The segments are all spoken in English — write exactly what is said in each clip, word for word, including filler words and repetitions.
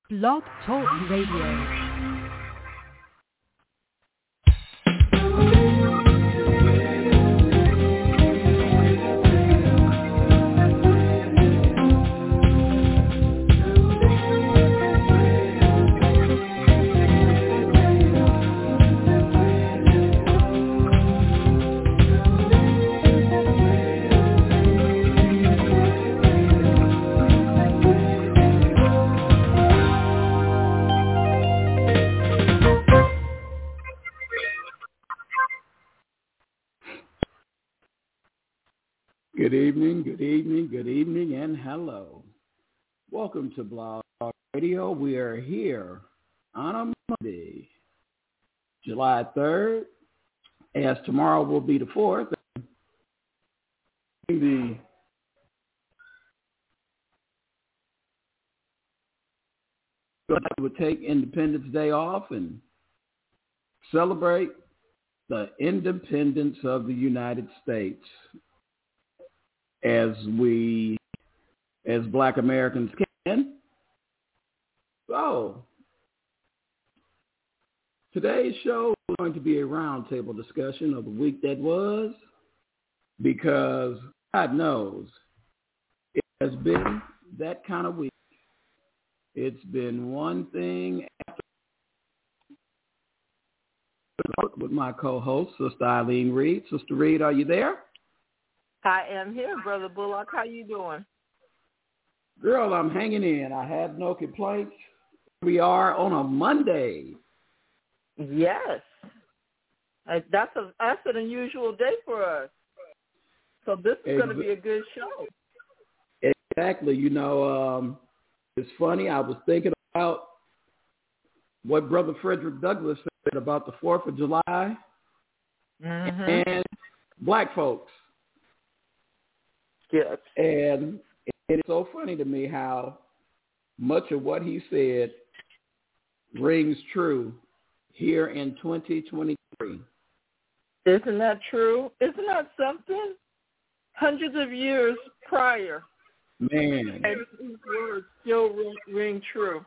Blog Talk Radio. Good evening, good evening, good evening, and hello. Welcome to Blog Talk Radio. We are here on a Monday, July third, as tomorrow will be the fourth. The would take Independence Day off and celebrate the independence of the United States. As we, as Black Americans can. So, today's show is going to be a roundtable discussion of the week that was, because God knows it has been that kind of week. It's been one thing after with my co-host, Sister Eileen Reed. Sister Reed, are you there? I am here, Brother Bullock. How you doing? Girl, I'm hanging in. I have no complaints. We are on a Monday. Yes. That's a that's an unusual day for us. So this is Ex- going to be a good show. Exactly. You know, um, it's funny. I was thinking about what Brother Frederick Douglass said about the fourth of July mm-hmm. and Black folks. Yes. And it's so funny to me how much of what he said rings true here in twenty twenty-three. Isn't that true? Isn't that something? Hundreds of years prior. Man. And these words still ring, ring true.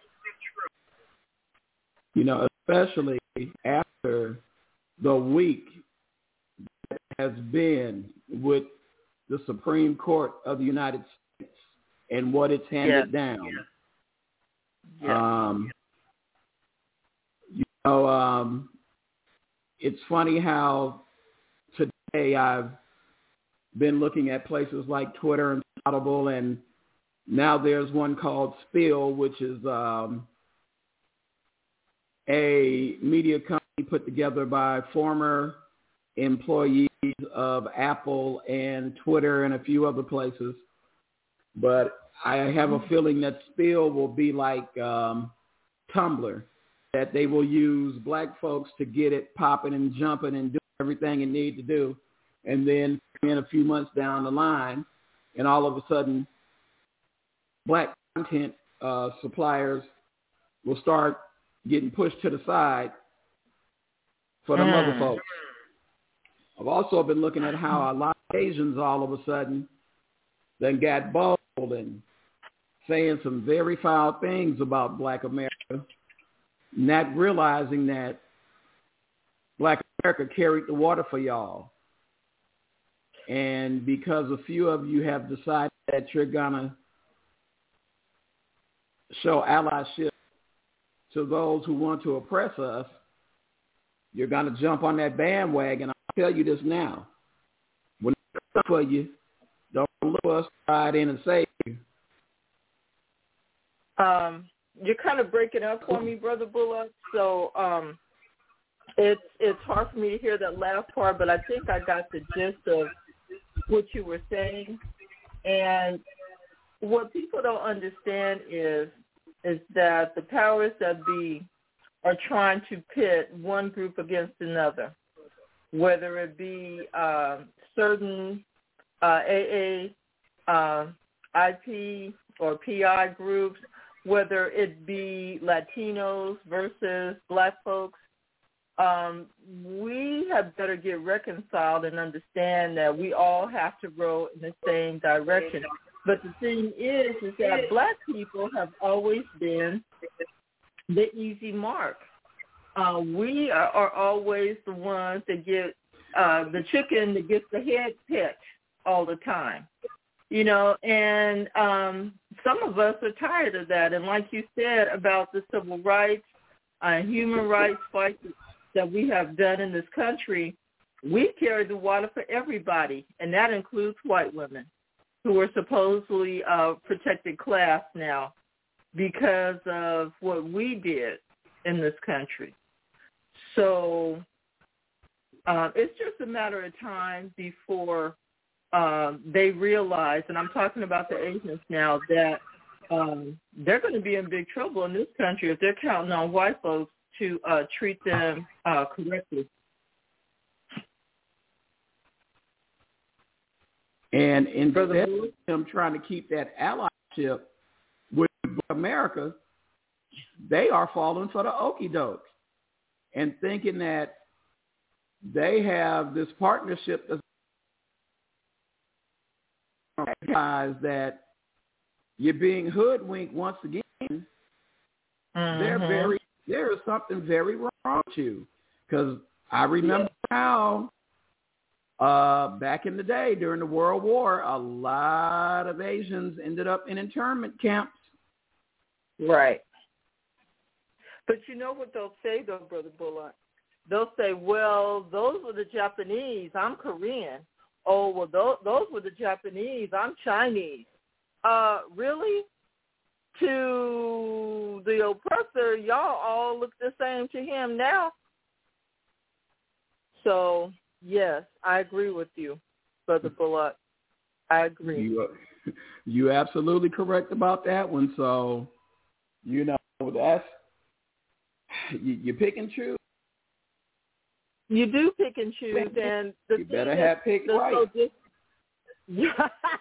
You know, especially after the week that has been with the Supreme Court of the United States and what it's handed yeah. down. Yeah. Um, you know, um, it's funny how today I've been looking at places like Twitter and Audible, and now there's one called Spill, which is um, a media company put together by former employees of Apple and Twitter and a few other places. But I have a feeling that Spill will be like um, Tumblr, that they will use Black folks to get it popping and jumping and doing everything it needs to do. And then in a few months down the line, and all of a sudden, Black content uh, suppliers will start getting pushed to the side for them mm. other folks. I've also been looking at how a lot of Asians all of a sudden then got bold and saying some very foul things about Black America, not realizing that Black America carried the water for y'all. And because a few of you have decided that you're going to show allyship to those who want to oppress us, you're going to jump on that bandwagon. I'll tell you this now. When it's up for you, don't look for us to ride in and save you. Um, you're kind of breaking up for me, Brother Bullock, so um, it's it's hard for me to hear that last part, but I think I got the gist of what you were saying. And what people don't understand is is that the powers that be are trying to pit one group against another, whether it be uh, certain uh, A A, uh, I P, or P I groups, whether it be Latinos versus Black folks. Um, we have better get reconciled and understand that we all have to row in the same direction. But the thing is, is that black people have always been the easy mark. Uh, we are, are always the ones that get uh, the chicken that gets the head picked all the time, you know, and um, some of us are tired of that. And like you said about the civil rights and uh, human rights fights that we have done in this country, we carry the water for everybody, and that includes white women who are supposedly uh, protected class now because of what we did in this country. So uh, it's just a matter of time before um, they realize, and I'm talking about the Asians now, that um, they're going to be in big trouble in this country if they're counting on white folks to uh, treat them uh, correctly. And instead of them trying to keep that allyship with America, they are falling for the okie doke and thinking that they have this partnership that's that you're being hoodwinked once again. Mm-hmm. They're very there is something very wrong with you, because I remember how uh, back in the day during the World War, a lot of Asians ended up in internment camps. Right. But you know what they'll say, though, Brother Bullock? They'll say, well, those were the Japanese. I'm Korean. Oh, well, those, those were the Japanese. I'm Chinese. Uh, really? To the oppressor, y'all all look the same to him now. So, yes, I agree with you, Brother Bullock. I agree. You, uh, you're absolutely correct about that one. So, you know, that's, you, you pick and choose. You do pick and choose, and the you thing better is, have picked right. So just, yeah.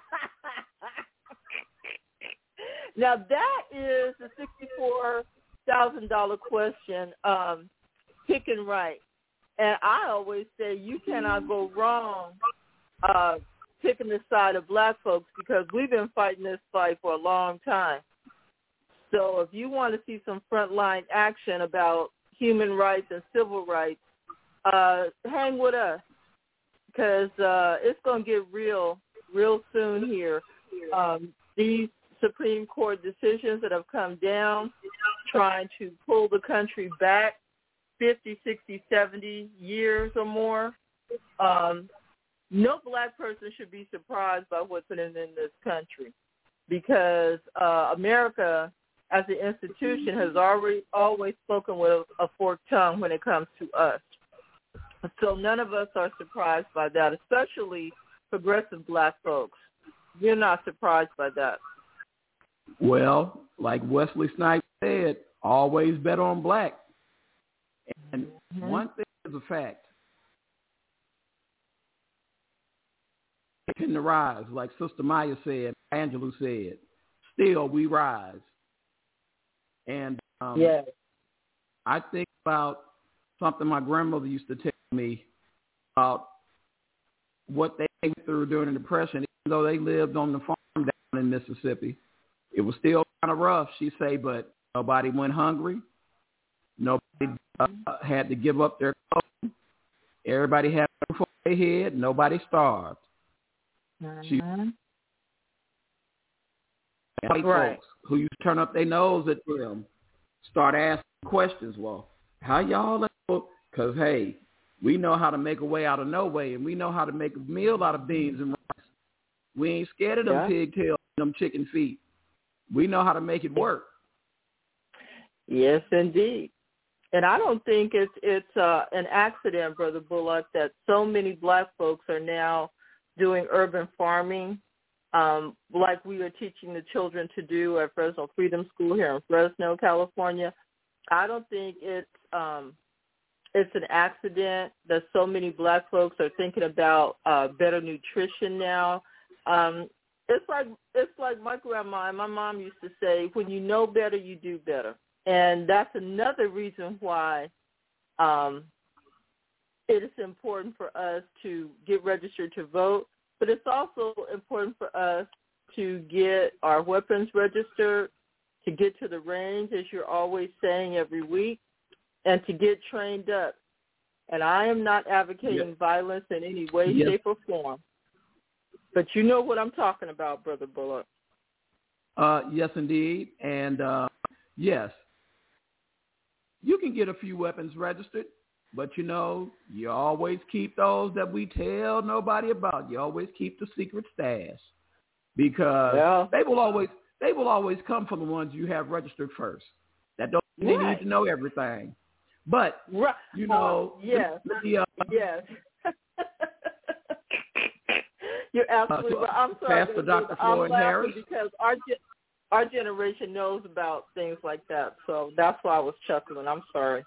Now that is the sixty-four thousand dollar question. Um, picking right, and I always say you cannot go wrong uh, picking the side of black folks, because we've been fighting this fight for a long time. So if you want to see some frontline action about human rights and civil rights, uh, hang with us, because uh, it's going to get real, real soon here. Um, these Supreme Court decisions that have come down trying to pull the country back fifty, sixty, seventy years or more, um, no black person should be surprised by what's happening in this country, because uh, America as an institution has already always spoken with a, a forked tongue when it comes to us. So none of us are surprised by that, especially progressive black folks. We're not surprised by that. Well, like Wesley Snipes said, always bet on black. And mm-hmm. one thing is a fact. In the rise, like Sister Maya said, Angelou said, still we rise. And um, yes. I think about something my grandmother used to tell me about what they went through during the Depression. Even though they lived on the farm down in Mississippi, it was still kind of rough, she say, but nobody went hungry. Nobody uh, had to give up their clothes. Everybody had a roof over their head. Nobody starved. Mm-hmm. She, white right. folks who used to turn up their nose at them start asking questions. Well, how y'all? Because, hey, we know how to make a way out of no way, and we know how to make a meal out of beans and rice. We ain't scared of them yeah. pigtails and them chicken feet. We know how to make it work. Yes, indeed. And I don't think it's it's uh, an accident, Brother Bullock, that so many black folks are now doing urban farming, um, like we are teaching the children to do at Fresno Freedom School here in Fresno, California. I don't think it's um, it's an accident that so many black folks are thinking about uh, better nutrition now. Um, it's like it's like my grandma and my mom used to say, when you know better, you do better. And that's another reason why um, it is important for us to get registered to vote. But it's also important for us to get our weapons registered, to get to the range, as you're always saying every week, and to get trained up. And I am not advocating yep. violence in any way, yep. shape, or form. But you know what I'm talking about, Brother Bullock. Uh, yes, indeed. And, uh, yes, you can get a few weapons registered, but, you know, you always keep those that we tell nobody about. You always keep the secret stash because yeah. they will always they will always come from the ones you have registered first. That don't mean right. they need to know everything. But, right. you know, uh, yes, the, uh, yes. You're absolutely uh, right. I'm sorry. Pastor Doctor Floyd I'm Harris. Because our, our generation knows about things like that. So that's why I was chuckling. I'm sorry.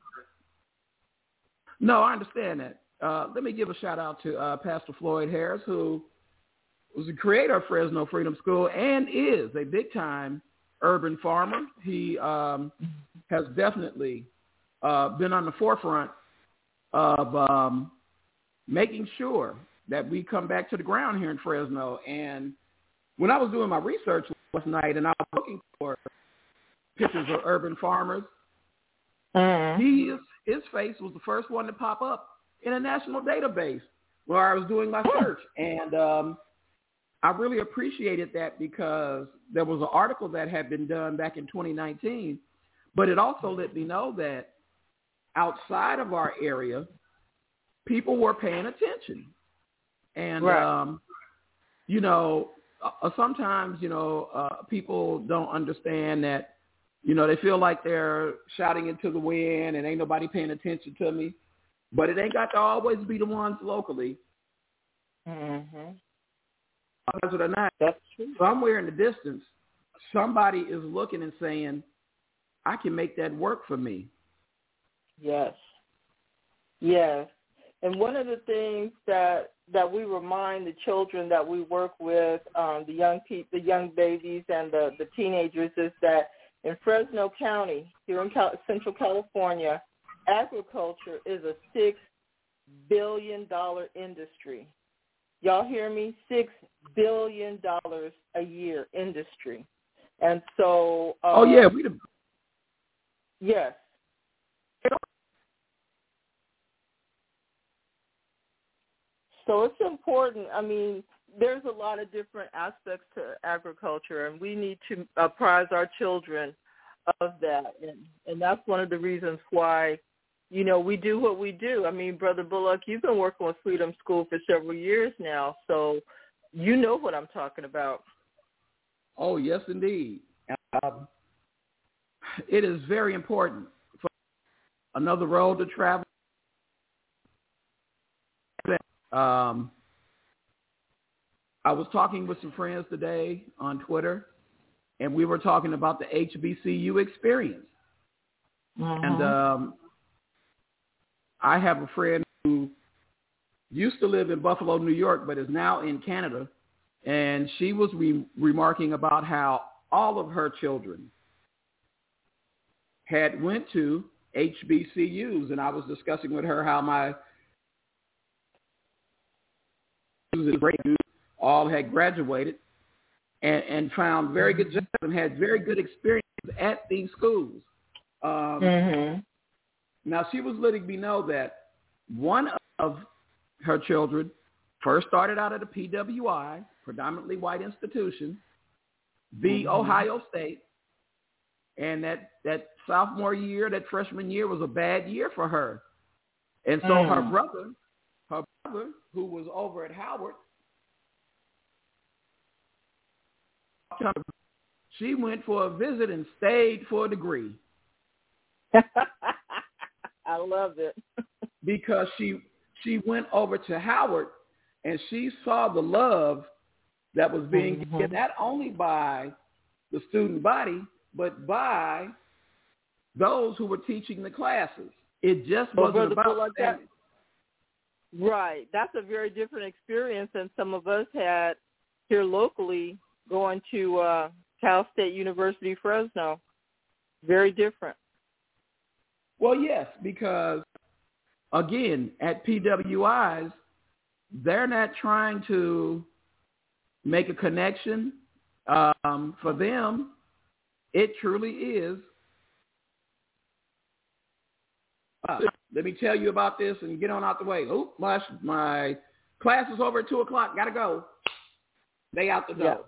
No, I understand that. Uh, let me give a shout out to uh, Pastor Floyd Harris, who was the creator of Fresno Freedom School and is a big-time urban farmer. He um, has definitely uh, been on the forefront of um, making sure that we come back to the ground here in Fresno. And when I was doing my research last night and I was looking for pictures of urban farmers, mm. he is, his face was the first one to pop up in a national database where I was doing my search. And um, I really appreciated that because there was an article that had been done back in twenty nineteen, but it also let me know that outside of our area, people were paying attention. And, right. um, you know, uh, sometimes, you know, uh, people don't understand that, you know, they feel like they're shouting into the wind and ain't nobody paying attention to me. But it ain't got to always be the ones locally. Mm-hmm. Because or not, that's true. Somewhere in the distance, somebody is looking and saying, I can make that work for me. Yes. Yes. And one of the things that, that we remind the children that we work with, um, the young pe- the young babies and the, the teenagers, is that in Fresno County, here in Cal- Central California, agriculture is a six billion dollars industry. Y'all hear me? six billion dollars a year industry. And so... Um, oh, yeah. We the- yes. So it's important. I mean, there's a lot of different aspects to agriculture, and we need to apprise our children of that. And, and that's one of the reasons why, you know, we do what we do. I mean, Brother Bullock, you've been working with Freedom School for several years now, so you know what I'm talking about. Oh, yes, indeed. Um, it is very important for another road to travel. Um, I was talking with some friends today on Twitter, and we were talking about the H B C U experience. Mm-hmm. And um, I have a friend who used to live in Buffalo, New York, but is now in Canada, and she was re- remarking about how all of her children had went to H B C Us, and I was discussing with her how my all had graduated and, and found very good jobs and had very good experience at these schools. Um, mm-hmm. Now, she was letting me know that one of her children first started out at a P W I, predominantly white institution, the mm-hmm. Ohio State, and that, that sophomore year, that freshman year was a bad year for her. And so mm. her brother, her brother, who was over at Howard, she went for a visit and stayed for a degree. I love it. Because she she went over to Howard and she saw the love that was being mm-hmm. given not only by the student body, but by those who were teaching the classes. It just well, wasn't about like that. Right. That's a very different experience than some of us had here locally going to uh, Cal State University, Fresno. Very different. Well, yes, because, again, at P W Is, they're not trying to make a connection. Um, for them, it truly is. Uh, let me tell you about this and get on out the way. Oh, my, my class is over at two o'clock. Got to go. They out the door.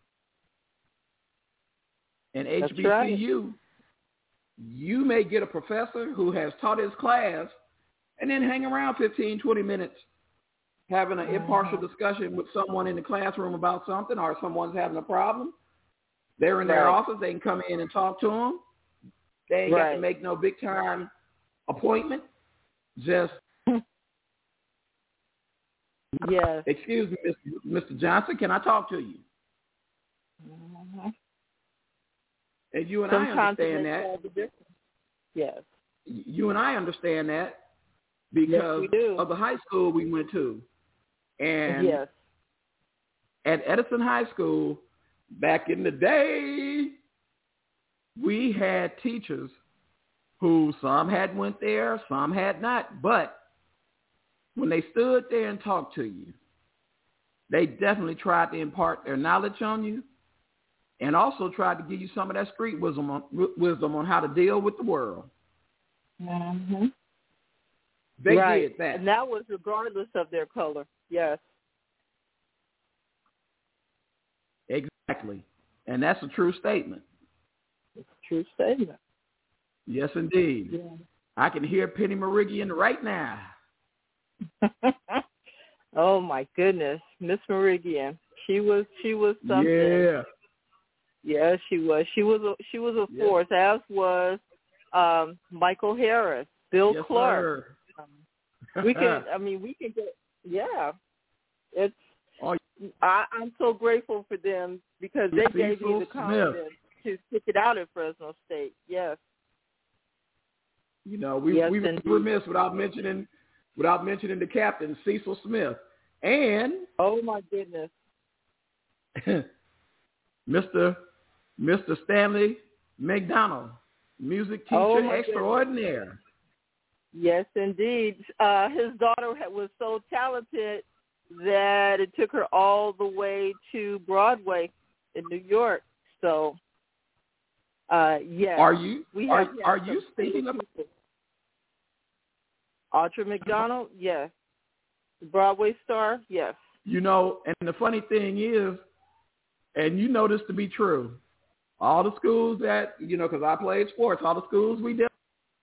Yeah. And H B C U, right. You may get a professor who has taught his class and then hang around fifteen, twenty minutes having an impartial discussion with someone in the classroom about something, or someone's having a problem. They're in their right. office. They can come in and talk to them. They ain't right. got to make no big-time appointment. Just, yes. Excuse me, Mister Johnson, can I talk to you? Mm-hmm. And you and Sometimes I understand that. Yes. You and I understand that because yes, we do. of the high school we went to. And yes. at Edison High School, back in the day, we had teachers who some had went there, some had not. But when they stood there and talked to you, they definitely tried to impart their knowledge on you and also tried to give you some of that street wisdom on, wisdom on how to deal with the world. Mm-hmm. They right. did that. And that was regardless of their color. Yes. Exactly. And that's a true statement. It's a true statement. Yes, indeed. Yeah. I can hear Penny Merigian right now. Oh my goodness, Miss Merigian. She was she was something. Yeah. Yeah, she was. She was a she was a yes. force, as was um, Michael Harris, Bill yes, Clark. Um, we can I mean we can get yeah. It's oh, I, I'm so grateful for them because they Cecil gave me the confidence Smith. to stick it out at Fresno State. Yes. You know, we yes, we were indeed. remiss without mentioning without mentioning the captain, Cecil Smith. And oh my goodness. Mister Mister Stanley McDonald, music teacher oh extraordinaire. Goodness. Yes, indeed. Uh, his daughter was so talented that it took her all the way to Broadway in New York. So, uh, yes. Are you we are, have are you speaking of Audra McDonald? Yes. Broadway star? Yes. You know, and the funny thing is, and you know this to be true, all the schools that, you know, because I played sports, all the schools we did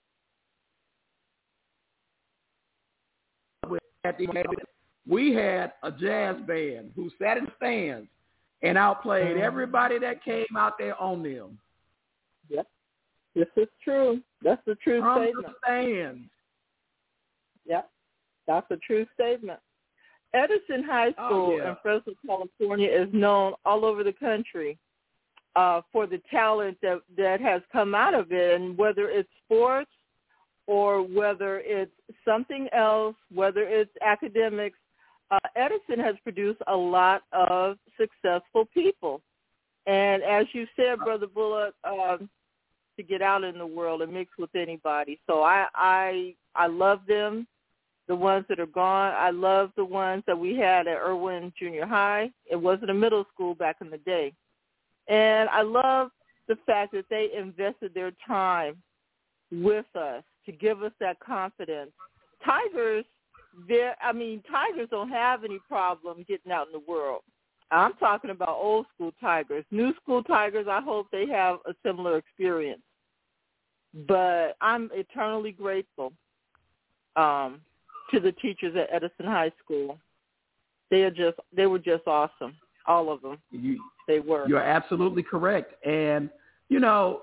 with, we had a jazz band who sat in the stands and outplayed everybody that came out there on them. Yep. This is true. That's the true From statement. the stands. Yep. That's a true statement. Edison High School oh, yeah. in Fresno, California is known all over the country uh, for the talent that, that has come out of it, and whether it's sports or whether it's something else, whether it's academics, uh, Edison has produced a lot of successful people. And as you said, Brother Bullock, um, to get out in the world and mix with anybody. So I, I, I love them. The ones that are gone. I love the ones that we had at Irwin Junior High. It wasn't a middle school back in the day. And I love the fact that they invested their time with us to give us that confidence. Tigers, I mean, Tigers don't have any problem getting out in the world. I'm talking about old school Tigers. New school Tigers, I hope they have a similar experience. But I'm eternally grateful um, to the teachers at Edison High School. They are just they were just awesome, all of them. You, they were. You're absolutely correct. And, you know,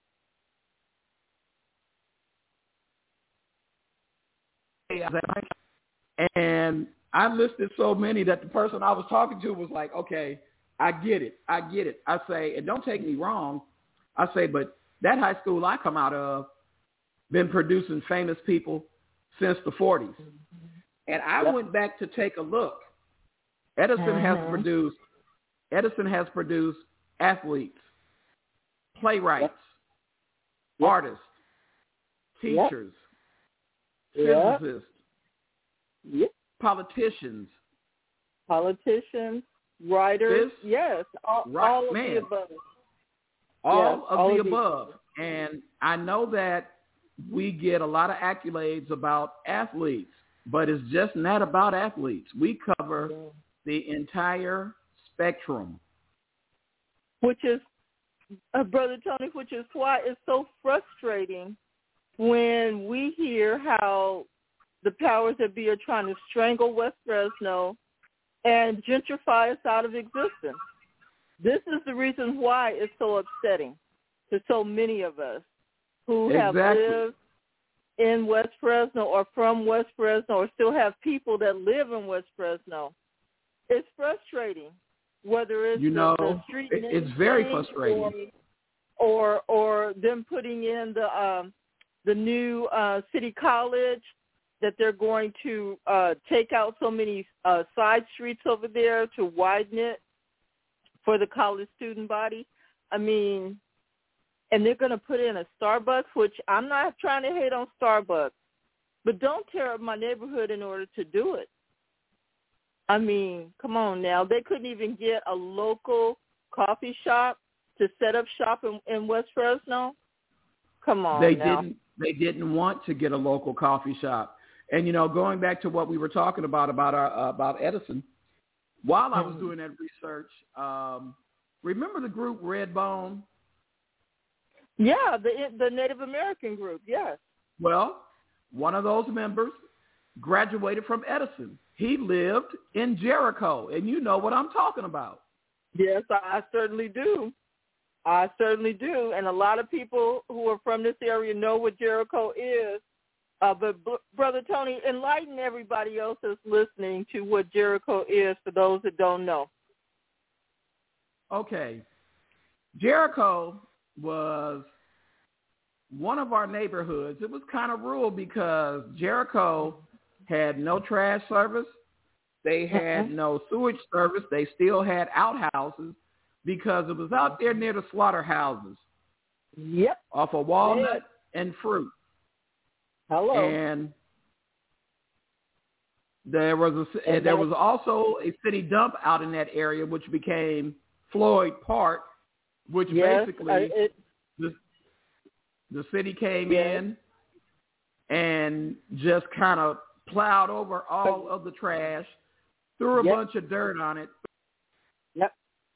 and I listed so many that the person I was talking to was like, okay, I get it. I get it. I say, and don't take me wrong. I say, but that high school I come out of been producing famous people since the forties. And I yep. went back to take a look. Edison mm-hmm. has produced Edison has produced athletes, playwrights, yep. artists, teachers, yep. physicists, yep. politicians. Politicians. writers, This, yes, all, right, all of man, the above. all yes, of all the of above. the And I know that we get a lot of accolades about athletes, but it's just not about athletes. We cover yeah. the entire spectrum. Which is, uh, Brother Tony, which is why it's so frustrating when we hear how the powers that be are trying to strangle West Fresno and gentrify us out of existence. This is the reason why it's so upsetting to so many of us who have Exactly. lived in West Fresno or from West Fresno or still have people that live in West Fresno. It's frustrating, whether it's You know, the, the street it- name it's very change frustrating. Or, or or them putting in the um, the new uh, city college that they're going to uh, take out so many uh, side streets over there to widen it for the college student body. I mean, and they're going to put in a Starbucks, which I'm not trying to hate on Starbucks, but don't tear up my neighborhood in order to do it. I mean, come on now. They couldn't even get a local coffee shop to set up shop in, in West Fresno. Come on They now. didn't. They didn't want to get a local coffee shop. And you know, going back to what we were talking about about our uh, about Edison, while I was Mhm. doing that research, um, remember the group Redbone? Yeah, the the Native American group. Yes. Well, one of those members graduated from Edison. He lived in Jericho, and you know what I'm talking about. Yes, I certainly do. I certainly do. And a lot of people who are from this area know what Jericho is. Uh, but, B- Brother Tony, enlighten everybody else that's listening to what Jericho is for those that don't know. Okay. Jericho was one of our neighborhoods. It was kind of rural because Jericho had no trash service. They had Uh-uh. no sewage service. They still had outhouses because it was out there near the slaughterhouses Yep. off of Walnut and Fruit. Hello. And there was a, And there that- was also a city dump out in that area, which became Floyd Park, which yes, basically uh, it, the, the city came yes. in and just kind of plowed over all of the trash, threw a Yep. bunch of dirt on it, Yep.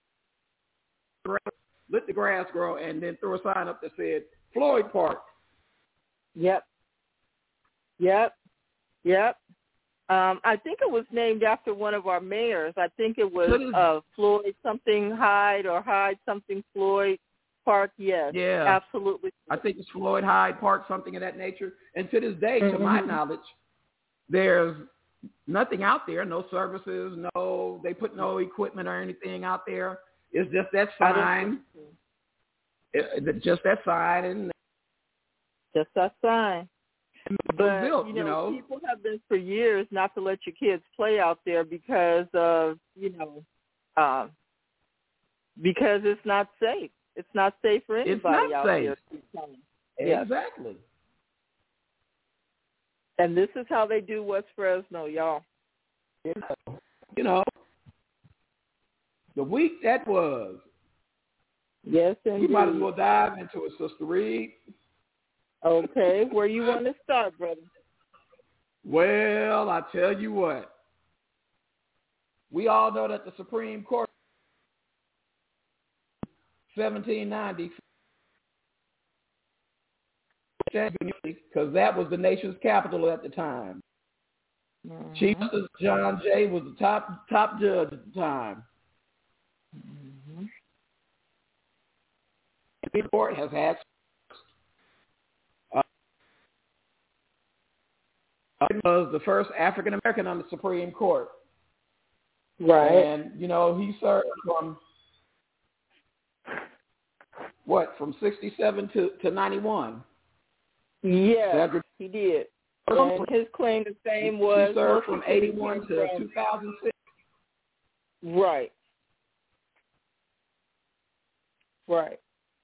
let the grass grow, and then threw a sign up that said Floyd Park. Yep. Yep. Yep. Um, I think it was named after one of our mayors. I think it was uh, Floyd something Hyde or Hyde something Floyd Park. Yes. Yeah. Absolutely. I think it's Floyd Hyde Park, something of that nature. And to this day, Mm-hmm. to my knowledge, there's nothing out there, no services, no, they put no equipment or anything out there. It's just that sign, it, it, just that sign, and just that sign. But, built, you know, you know, people have been for years not to let your kids play out there because of, you know, uh, because it's not safe. It's not safe for anybody it's not out safe. there. Yes. Exactly. And this is how they do West Fresno, y'all. You know, the week that was. Yes, indeed. We might as well dive into it, Sister Reed. Okay, where you want to start, brother? Well, I tell you what. We all know that the Supreme Court, seventeen ninety, because that was the nation's capital at the time. Mm-hmm. Chief Justice John Jay was the top top judge at the time. Mm-hmm. The court has had uh, was the first African American on the Supreme Court. Right. And, you know, he served from, what, from sixty-seven to, to ninety-one. Yeah, he did. And his claim to fame was... He served from eighty-one to two thousand six. Right. Right.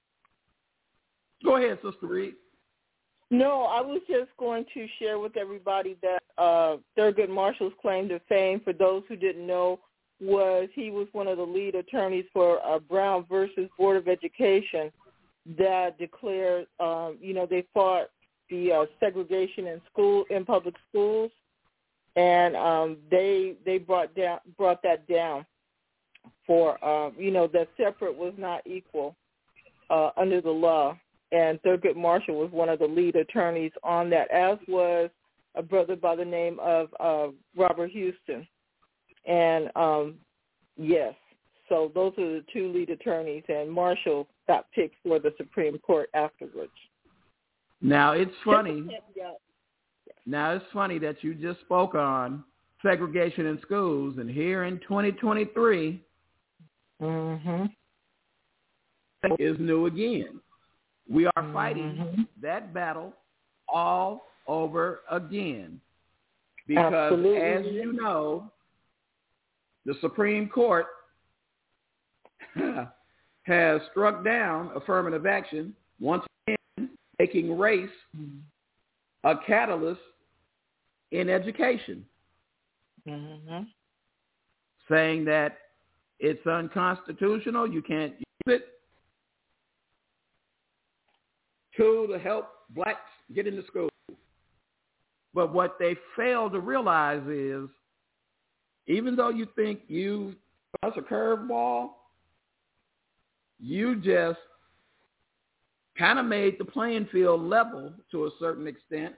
Go ahead, Sister Reed. No, I was just going to share with everybody that uh, Thurgood Marshall's claim to fame, for those who didn't know, was he was one of the lead attorneys for uh, Brown versus Board of Education that declared, um, you know, they fought the uh, segregation in school in public schools, and um, they they brought down brought that down for uh, you know, that separate was not equal uh, under the law. And Thurgood Marshall was one of the lead attorneys on that, as was a brother by the name of uh, Robert Houston. And, um, yes, so those are the two lead attorneys, and Marshall got picked for the Supreme Court afterwards. Now, it's funny. Now, it's funny that you just spoke on segregation in schools, and here in twenty twenty-three, mm-hmm. is new again. We are mm-hmm. fighting that battle all over again because, Absolutely. as you know, the Supreme Court has struck down affirmative action, once again making race a catalyst in education, mm-hmm. saying that it's unconstitutional, you can't use it to, to help blacks get into school. But what they fail to realize is, even though you think you that's a curveball, you just kind of made the playing field level to a certain extent,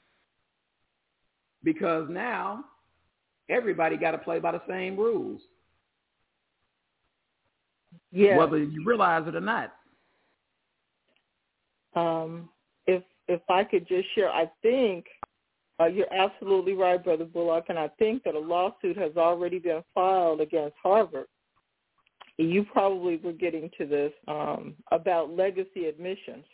because now everybody got to play by the same rules, yeah. whether you realize it or not. Um, if if I could just share, I think uh, you're absolutely right, Brother Bullock, and I think that a lawsuit has already been filed against Harvard. You probably were getting to this um, about legacy admissions.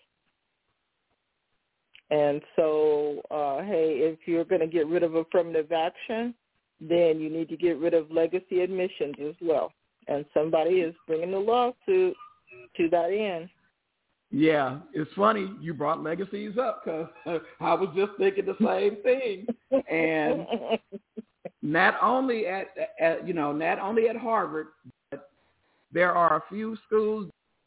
And so, uh, hey, if you're going to get rid of affirmative action, then you need to get rid of legacy admissions as well. And somebody is bringing the lawsuit to that end. Yeah, it's funny you brought legacies up because uh, I was just thinking the same thing. And not only at, at you know not only at Harvard, but there are a few schools.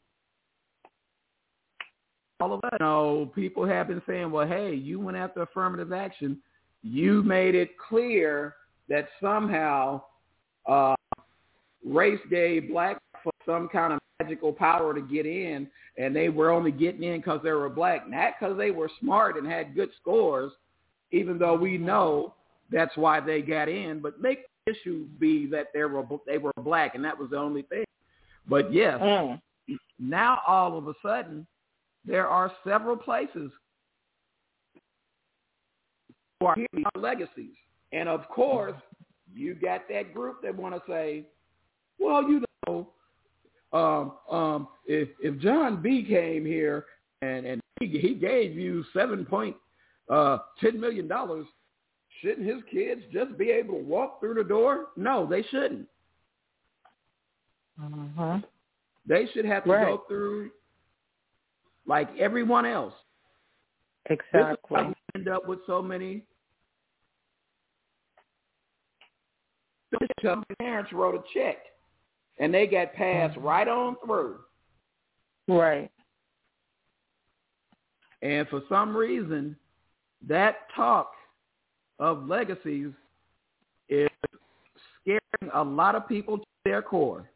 All of us, you know, people have been saying, "Well, hey, you went after affirmative action. You made it clear that somehow uh, race gave black folks some kind of magical power to get in, and they were only getting in because they were black, not because they were smart and had good scores, even though we know that's why they got in. But make the issue be that they were they were black, and that was the only thing. But yes, mm. now all of a sudden there are several places who are here legacies, and of course you got that group that want to say, well, you know. Um, um, if, if John B came here and, and he, he gave you seven point uh, ten million dollars, shouldn't his kids just be able to walk through the door? No, they shouldn't. Uh-huh. They should have to right. go through like everyone else. Exactly. This is why we end up with so many. Parents wrote a check. And they got passed right on through. Right. And for some reason, that talk of legacies is scaring a lot of people to their core.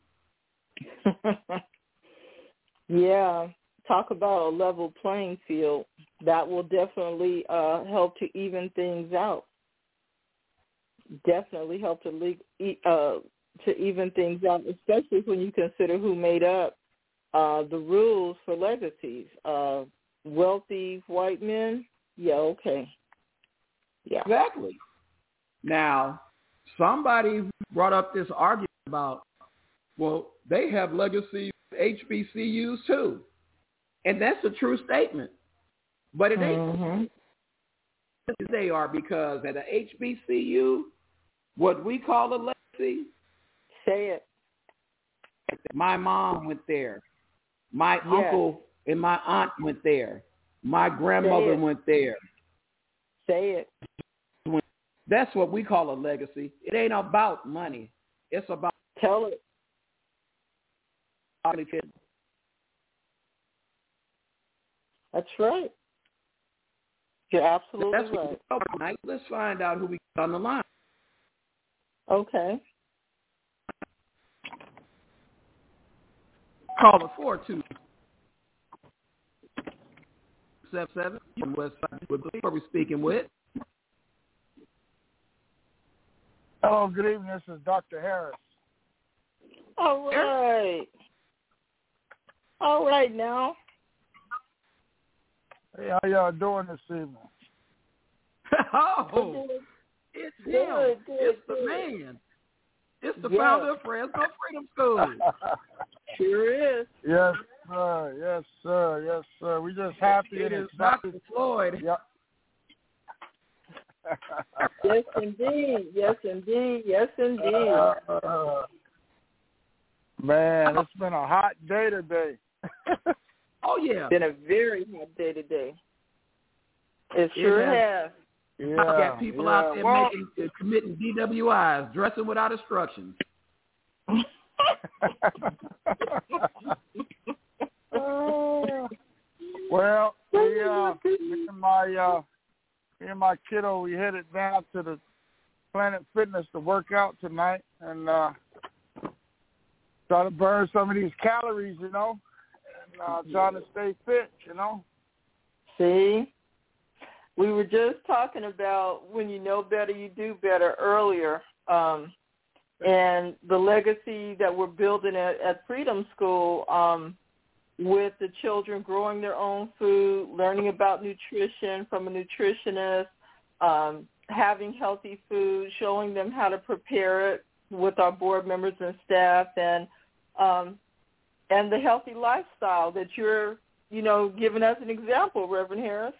Yeah. Talk about a level playing field. That will definitely uh, help to even things out. Definitely help to le- uh, to even things out, especially when you consider who made up uh, the rules for legacies. Uh, wealthy white men? Yeah, okay. Yeah. Exactly. Now, somebody brought up this argument about, well, they have legacy H B C Us too. And that's a true statement. But it ain't. Mm-hmm. They are, because at a H B C U, what we call a legacy, say it. My mom went there. My yes. uncle and my aunt went there. My grandmother went there. Say it. That's what we call a legacy. It ain't about money. It's about Tell it. That's right. You're absolutely That's right. what we're tonight. Let's find out who we got on the line. Okay. Caller four two seven seven. West Side. Who are we speaking with? Hello, good evening. This is Doctor Harris. All right. All right now. Hey, how y'all doing this evening? Oh, it's him. Good, good, it's the good. man. It's the Yes. founder of Fresno Freedom School. Sure is. Yes, sir. Yes, sir. Yes, sir. We just happy It and is excited. Doctor Floyd. Yep. Yes, indeed. Yes, indeed. Yes, indeed. Uh, man, it's been a hot day today. Oh, yeah. It's been a very hot day today. It sure It has. has. Yeah, I got people yeah. out there well, making, uh, committing D W Is, dressing without instructions. uh, well, we, uh, me and my, uh, me and my kiddo, we headed down to the Planet Fitness to work out tonight and uh, try to burn some of these calories, you know, and uh, trying to stay fit, you know. See? We were just talking about when you know better, you do better earlier. Um, and the legacy that we're building at, at Freedom School um, with the children growing their own food, learning about nutrition from a nutritionist, um, having healthy food, showing them how to prepare it with our board members and staff, and um, and the healthy lifestyle that you're, you know, giving as an example, Reverend Harris.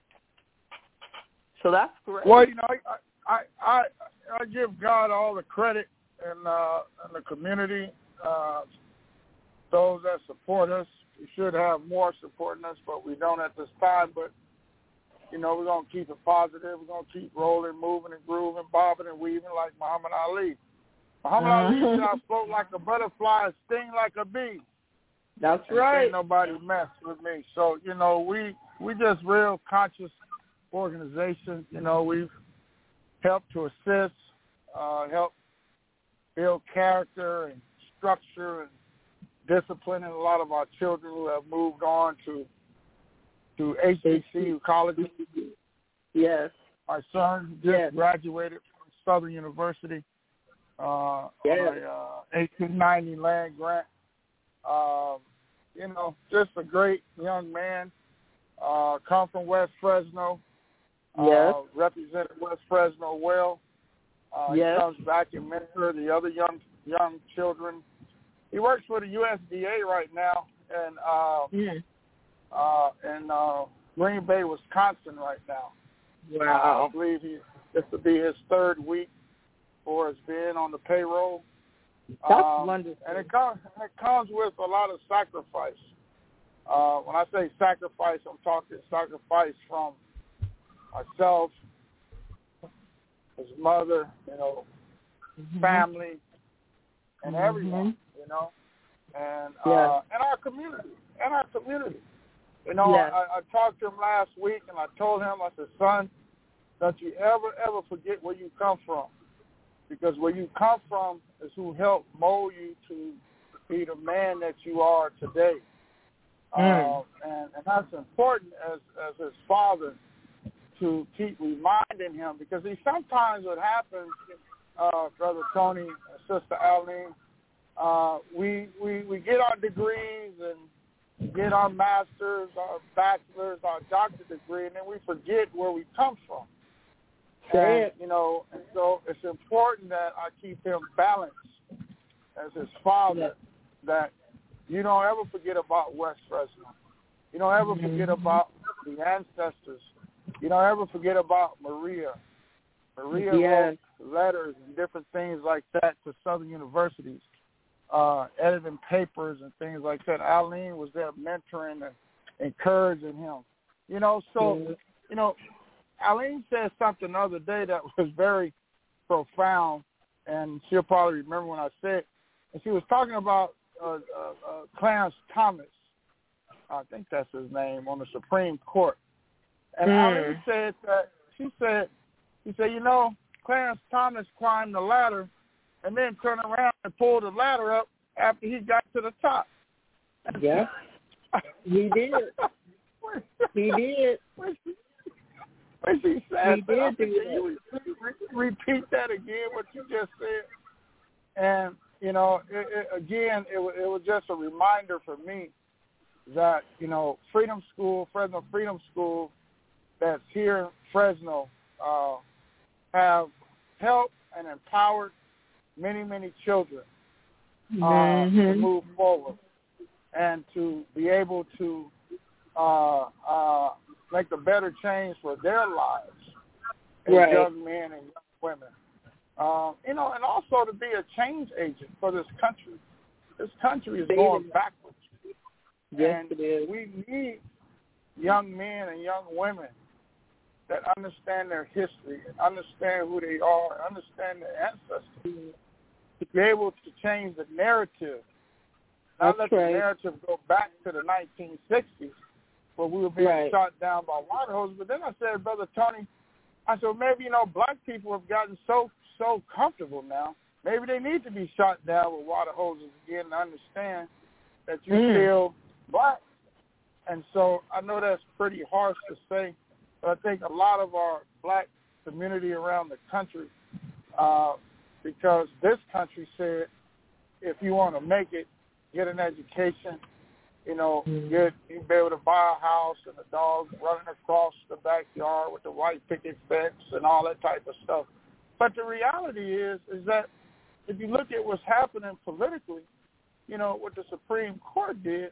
So that's great. Well, you know, I I I, I give God all the credit in, uh, in the community. Uh, those that support us, we should have more supporting us, but we don't at this time. But you know, we're gonna keep it positive. We're gonna keep rolling, moving, and grooving, bobbing and weaving like Muhammad Ali. Muhammad Mm-hmm. Ali said, "I float like a butterfly, sting like a bee." That's and right. Ain't nobody mess with me. So you know, we we just real conscious organization. You know, we've helped to assist, uh, help build character and structure and discipline in a lot of our children who have moved on to to H B C U colleges. Yes. My son just Yes. graduated from Southern University uh, Yes. on a uh, eighteen ninety land grant. Um, you know, just a great young man. Uh, come from West Fresno. Yes. Uh, represented West Fresno well. Uh, Yes. He comes back and mentor the other young young children. He works for the U S D A right now, and uh, Mm. uh, in uh, Green Bay, Wisconsin, right now. Wow. Uh, I believe he this will be his third week for his being on the payroll. That's um, wonderful. And it comes it comes with a lot of sacrifice. Uh, when I say sacrifice, I'm talking sacrifice from myself, his mother, you know, Mm-hmm. family, and Mhm. everyone, you know, and uh, Yes. and our community, and our community. You know, Yes. I, I talked to him last week, and I told him, I said, son, don't you ever, ever forget where you come from, because where you come from is who helped mold you to be the man that you are today. Mm. Uh, and, and that's important as, as his father to keep reminding him, because he sometimes what happens, uh, Brother Tony and Sister Aline, uh, we, we, we get our degrees and get our masters, our bachelors, our doctorate degree, and then we forget where we come from. Say And, it. you know, and so it's important that I keep him balanced as his father, Yes. that you don't ever forget about West Fresno. You don't ever Mm-hmm. forget about the ancestors. You don't ever forget about Maria. Maria Yes. wrote letters and different things like that to Southern universities, uh, editing papers and things like that. Aline was there mentoring and encouraging him. You know, so, Mm-hmm. you know, Aline said something the other day that was very profound, and she'll probably remember when I said it. and she was talking about uh, uh, uh, Clarence Thomas. I think that's his name, on the Supreme Court. And Mm. Ali said that, she said, he said, you know, Clarence Thomas climbed the ladder and then turned around and pulled the ladder up after he got to the top. Yeah, he did. He did. When she, when she said he that, did I do said, you repeat that again, what you just said. And, you know, it, it, again, it, it was just a reminder for me that, you know, Freedom School, Fresno Freedom School, that's here in Fresno, uh, have helped and empowered many, many children uh, mm-hmm. to move forward and to be able to uh, uh, make a better change for their lives as right. young men and young women. Um, you know, and also to be a change agent for this country. This country is going backwards. Yes, and it is. We need young men and young women that understand their history, and understand who they are, and understand their ancestors, to be able to change the narrative. Not That's let right. the narrative go back to the nineteen sixties, where we were being right. shot down by water hoses. But then I said, Brother Tony, I said, maybe, you know, black people have gotten so so comfortable now. Maybe they need to be shot down with water hoses again to understand that you're mm. still black. And so I know that's pretty harsh to say, but I think a lot of our black community around the country, uh, because this country said, if you want to make it, get an education, you know, mm. get you be able to buy a house and a dog running across the backyard with the white picket fence and all that type of stuff. But the reality is, is that if you look at what's happening politically, you know, what the Supreme Court did,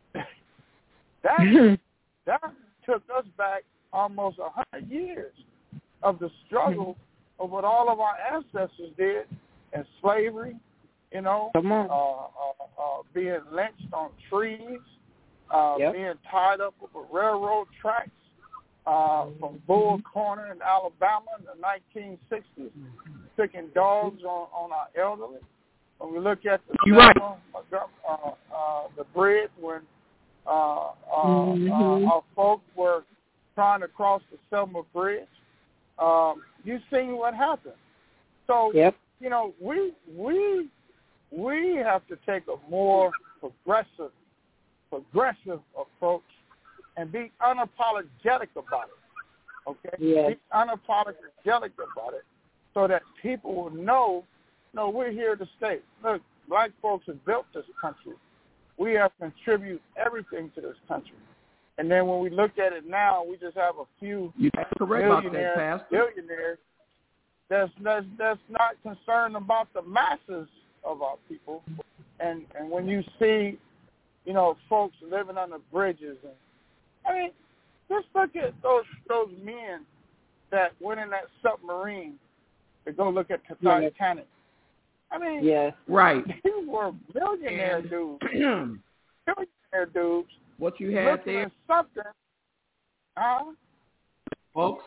that that took us back almost a hundred years of the struggle of what all of our ancestors did in slavery, you know, Come on. uh, uh, uh, being lynched on trees, uh, yep. being tied up with the railroad tracks uh, from Bull Corner in Alabama in the nineteen sixties, picking dogs on, on our elderly. When we look at the Selma, right. uh, uh, the bridge, when uh, uh, mm-hmm. uh, our folks were trying to cross the Selma Bridge, um, you've seen what happened. So, yep. you know, we we we have to take a more progressive progressive approach and be unapologetic about it. Okay, yes. be unapologetic about it, so that people will know. No, we're here to stay. Look, black folks have built this country. We have contributed everything to this country. And then when we look at it now, we just have a few You're correct about that, millionaires, Pastor. billionaires that's, that's, that's not concerned about the masses of our people. And and when you see, you know, folks living under bridges, and I mean, just look at those those men that went in that submarine to go look at the yes. Titanic. I mean, yes. right. These were millionaire and, dudes. Millionaire dudes. What you had looking there, at something, huh? folks,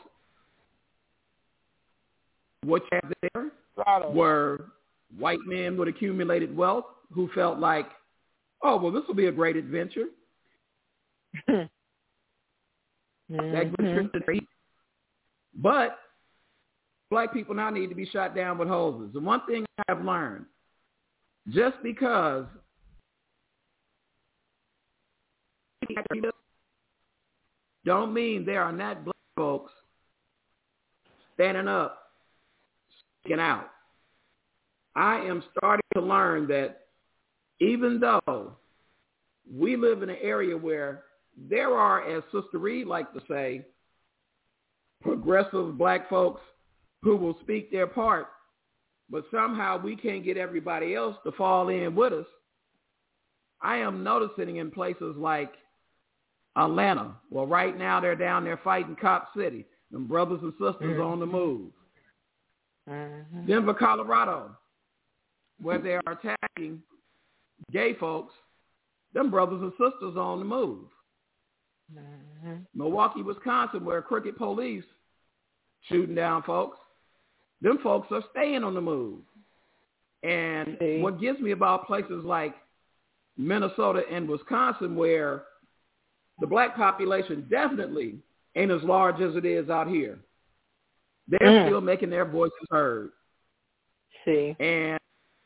what you had there Of, were white men with accumulated wealth who felt like, oh, well, this will be a great adventure. mm-hmm. That good But black people now need to be shot down with hoses. And one thing I've learned, just because don't mean there are not black folks standing up, speaking out. I am starting to learn that even though we live in an area where there are, as Sister Reed liked to say, progressive black folks who will speak their part, but somehow we can't get everybody else to fall in with us. I am noticing in places like Atlanta, well, right now they're down there fighting Cop City, and brothers and sisters mm-hmm. on the move. Mm-hmm. Denver, Colorado, where they are attacking gay folks, them brothers and sisters on the move. Mm-hmm. Milwaukee, Wisconsin, where crooked police shooting down folks, them folks are staying on the move. And See? what gets me about places like Minnesota and Wisconsin, where the black population definitely ain't as large as it is out here, they're Mm. still making their voices heard. See? And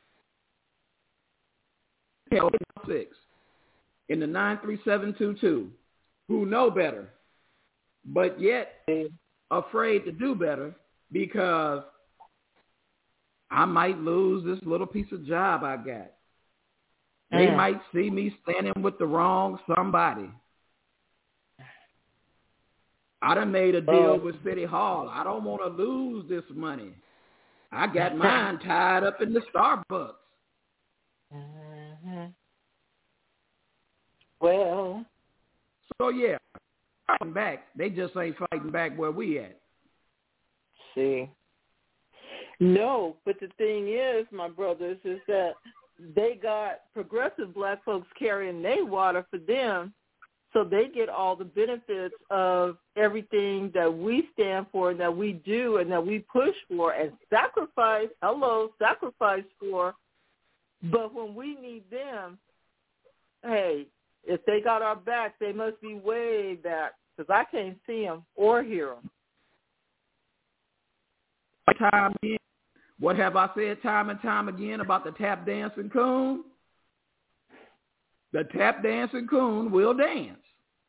six in the nine three seven two two who know better, but yet See? afraid to do better because I might lose this little piece of job I got. They Mm. might see me standing with the wrong somebody. I done made a deal Oh. with City Hall. I don't want to lose this money. I got mine tied up in the Starbucks. Mm-hmm. Well. So, yeah, fighting back. They just ain't fighting back where we at. See. No, but the thing is, my brothers, is that they got progressive black folks carrying their water for them, so they get all the benefits of everything that we stand for and that we do and that we push for and sacrifice, hello, sacrifice for. But when we need them, hey, if they got our back, they must be way back because I can't see them or hear them. Time again. What have I said time and time again about the tap dancing coon? The tap dancing coon will dance.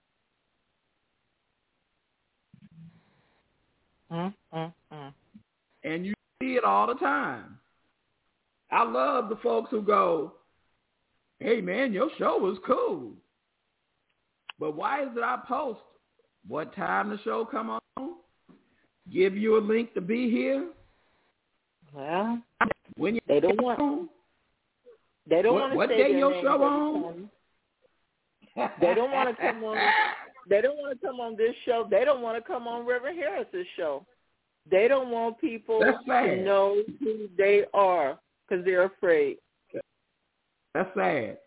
Mm, mm, mm. And you see it all the time. I love the folks who go, hey, man, your show was cool. But why is it I post what time the show come on, give you a link to be here? Well, when you they don't want. on, They don't what, want to what say day their your name show every on? time. They don't want to come on. They don't want to come on this show. They don't want to come on Reverend Harris's show. They don't want people That's sad. to know who they are because they're afraid. That's sad.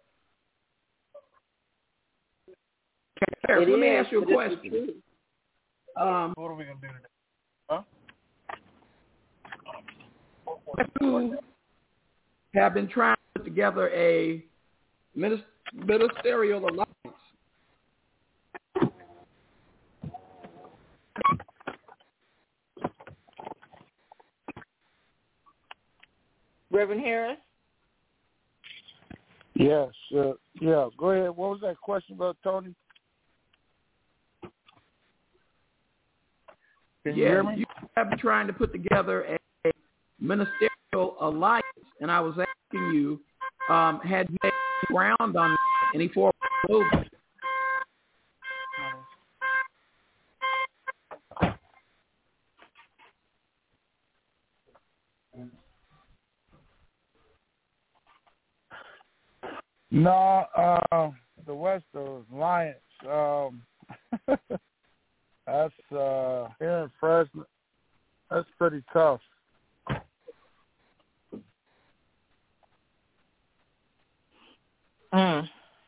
Harris, It let me is, ask you a but it's the question. truth. Um, What are we gonna do today? Huh? who have been trying to put together a ministerial alliance. Reverend Harris? Yes. Uh, yeah. Go ahead. What was that question about, Tony? Can you yeah, hear me? you have been trying to put together a, a ministerial alliance, and I was asking you, um, had you made ground on any forward movement? No, uh, the West Alliance. Um, that's uh, here in Fresno. That's pretty tough. Mm.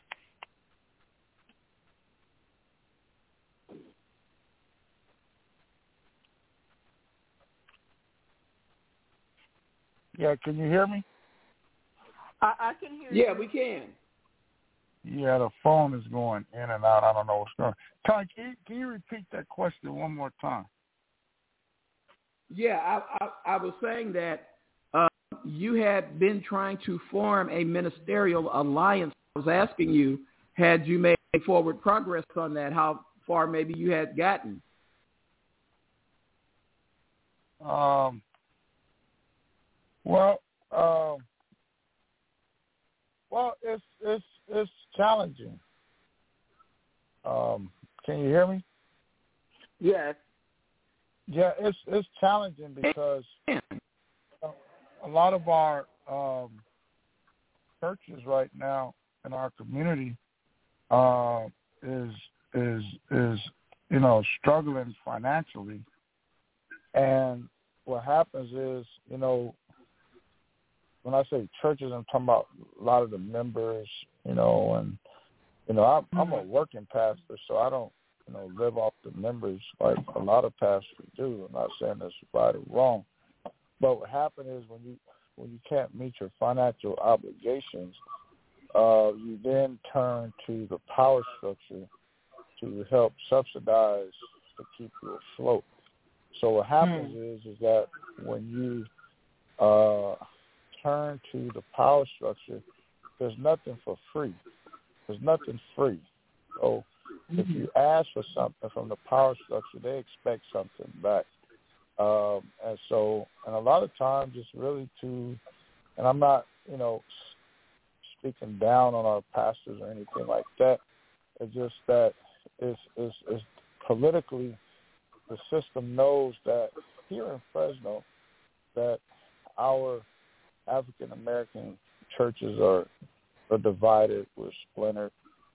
Yeah, can you hear me? I, I can hear you. Yeah, we can. Yeah, the phone is going in and out. I don't know what's going on. Tony, can you, can you repeat that question one more time? Yeah, I, I, I was saying that uh, you had been trying to form a ministerial alliance. I was asking you, had you made forward progress on that? How far maybe you had gotten? Um. Well, um. Well, it's it's it's challenging. Um, can you hear me? Yes. Yeah, it's it's challenging because a lot of our um, churches right now in our community uh, is is is you know struggling financially, and what happens is you know. When I say churches, I'm talking about a lot of the members, you know, and, you know, I'm, I'm a working pastor, so I don't, you know, live off the members like a lot of pastors do. I'm not saying that's right or wrong. But what happened is when you when you can't meet your financial obligations, uh, you then turn to the power structure to help subsidize to keep you afloat. So what happens mm. is is that when you uh, turn to the power structure, there's nothing for free. There's nothing free. So mm-hmm. if you ask for something from the power structure, they expect something back. Um, and so, and a lot of times it's really to, and I'm not, you know, speaking down on our pastors or anything like that. It's just that it's, it's, it's politically, the system knows that here in Fresno, that our African-American churches are, are divided, we're splintered.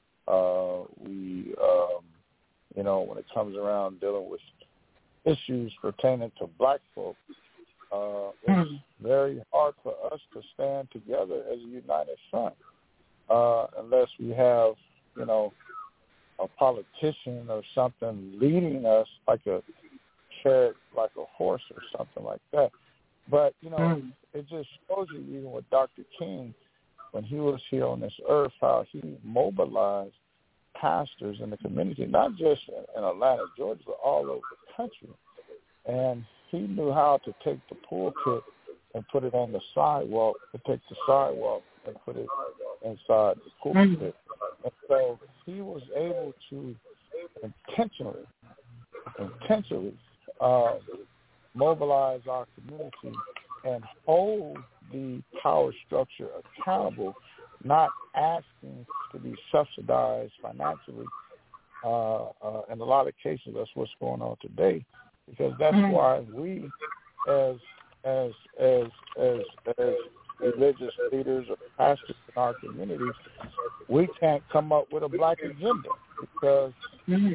Uh, we, um, you know, when it comes around dealing with issues pertaining to black folk, uh, it's very hard for us to stand together as a united front uh, unless we have, you know, a politician or something leading us like a chariot, like a horse or something like that. But, you know, mm. it just shows you even with Doctor King, when he was here on this earth, how he mobilized pastors in the community, not just in Atlanta, Georgia, but all over the country. And he knew how to take the pulpit and put it on the sidewalk, to take the sidewalk and put it inside the pulpit. Mm. And so he was able to intentionally, intentionally uh, mobilize our community and hold the power structure accountable, not asking to be subsidized financially. Uh, uh, in a lot of cases, that's what's going on today, because that's mm-hmm. why we, as as as as as religious leaders or pastors in our communities, we can't come up with a black agenda, because mm-hmm.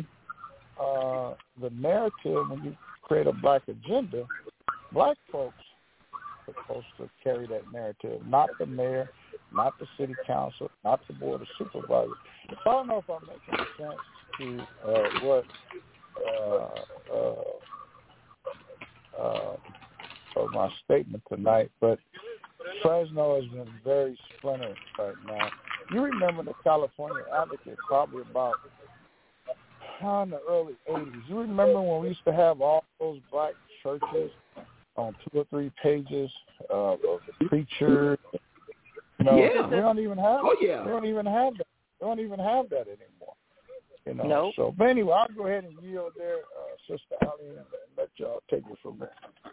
uh, the narrative, when you create a black agenda, black folks are supposed to carry that narrative, not the mayor, not the city council, not the board of supervisors. So I don't know if I'm making sense to uh, what uh, uh, uh, of my statement tonight, but Fresno has been very splintered right now. You remember the California Advocate probably about in the early eighties. You remember when we used to have all those black churches on two or three pages uh, of the preacher? You know, yeah. we don't even have. Oh yeah. We don't even have that. We don't even have that anymore. You know. Nope. So, but anyway, I'll go ahead and yield there, uh, Sister Allie, and let y'all take it from there.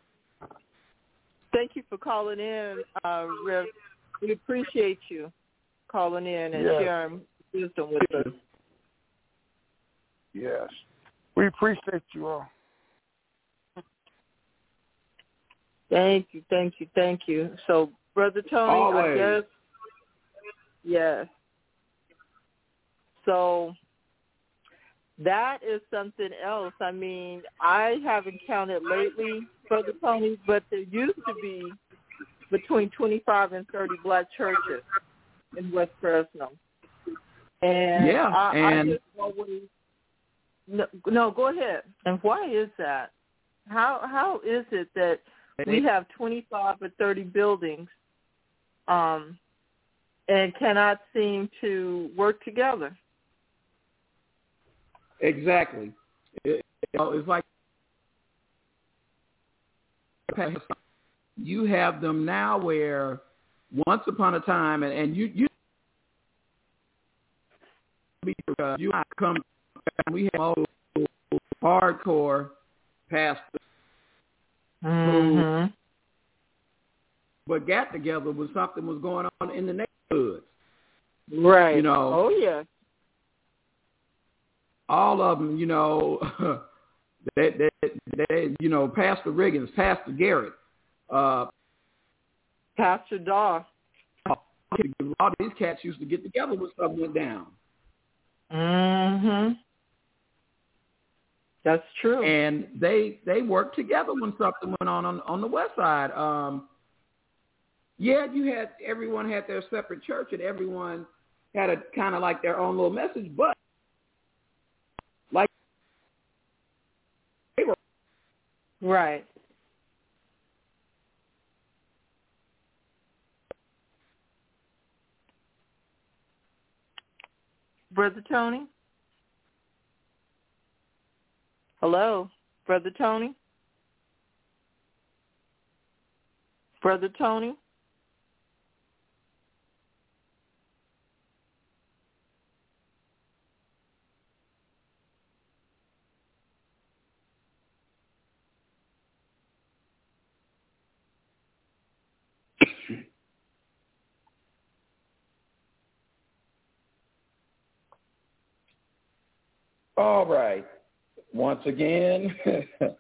Thank you for calling in, uh, Rev. We appreciate you calling in and yes. sharing wisdom with us. Yes. We appreciate you all. Thank you, thank you, thank you. So, Brother Tony, Always. I guess, yes. So, that is something else. I mean, I haven't counted lately, Brother Tony, but there used to be between twenty-five and thirty black churches in West Fresno. And yeah, I, and I just always, no, no, go ahead. And why is that? How How is it that we have twenty-five or thirty buildings um, and cannot seem to work together? Exactly. It, you know, it's like you have them now where once upon a time, and, and you you uh, you come, we have all hardcore pastors mm-hmm. who, but got together when something was going on in the neighborhood. Right. You know. Oh yeah. All of them, you know, they, they, they, you know, Pastor Riggins, Pastor Garrett, uh, Pastor Daw. All these cats used to get together when something went down. Mm-hmm. That's true. And they they worked together when something went on on, on the west side. Um, yeah, you had everyone had their separate church, and everyone had a kind of like their own little message, but like they were right. Brother Tony? Hello, Brother Tony? Brother Tony? All right. Once again, the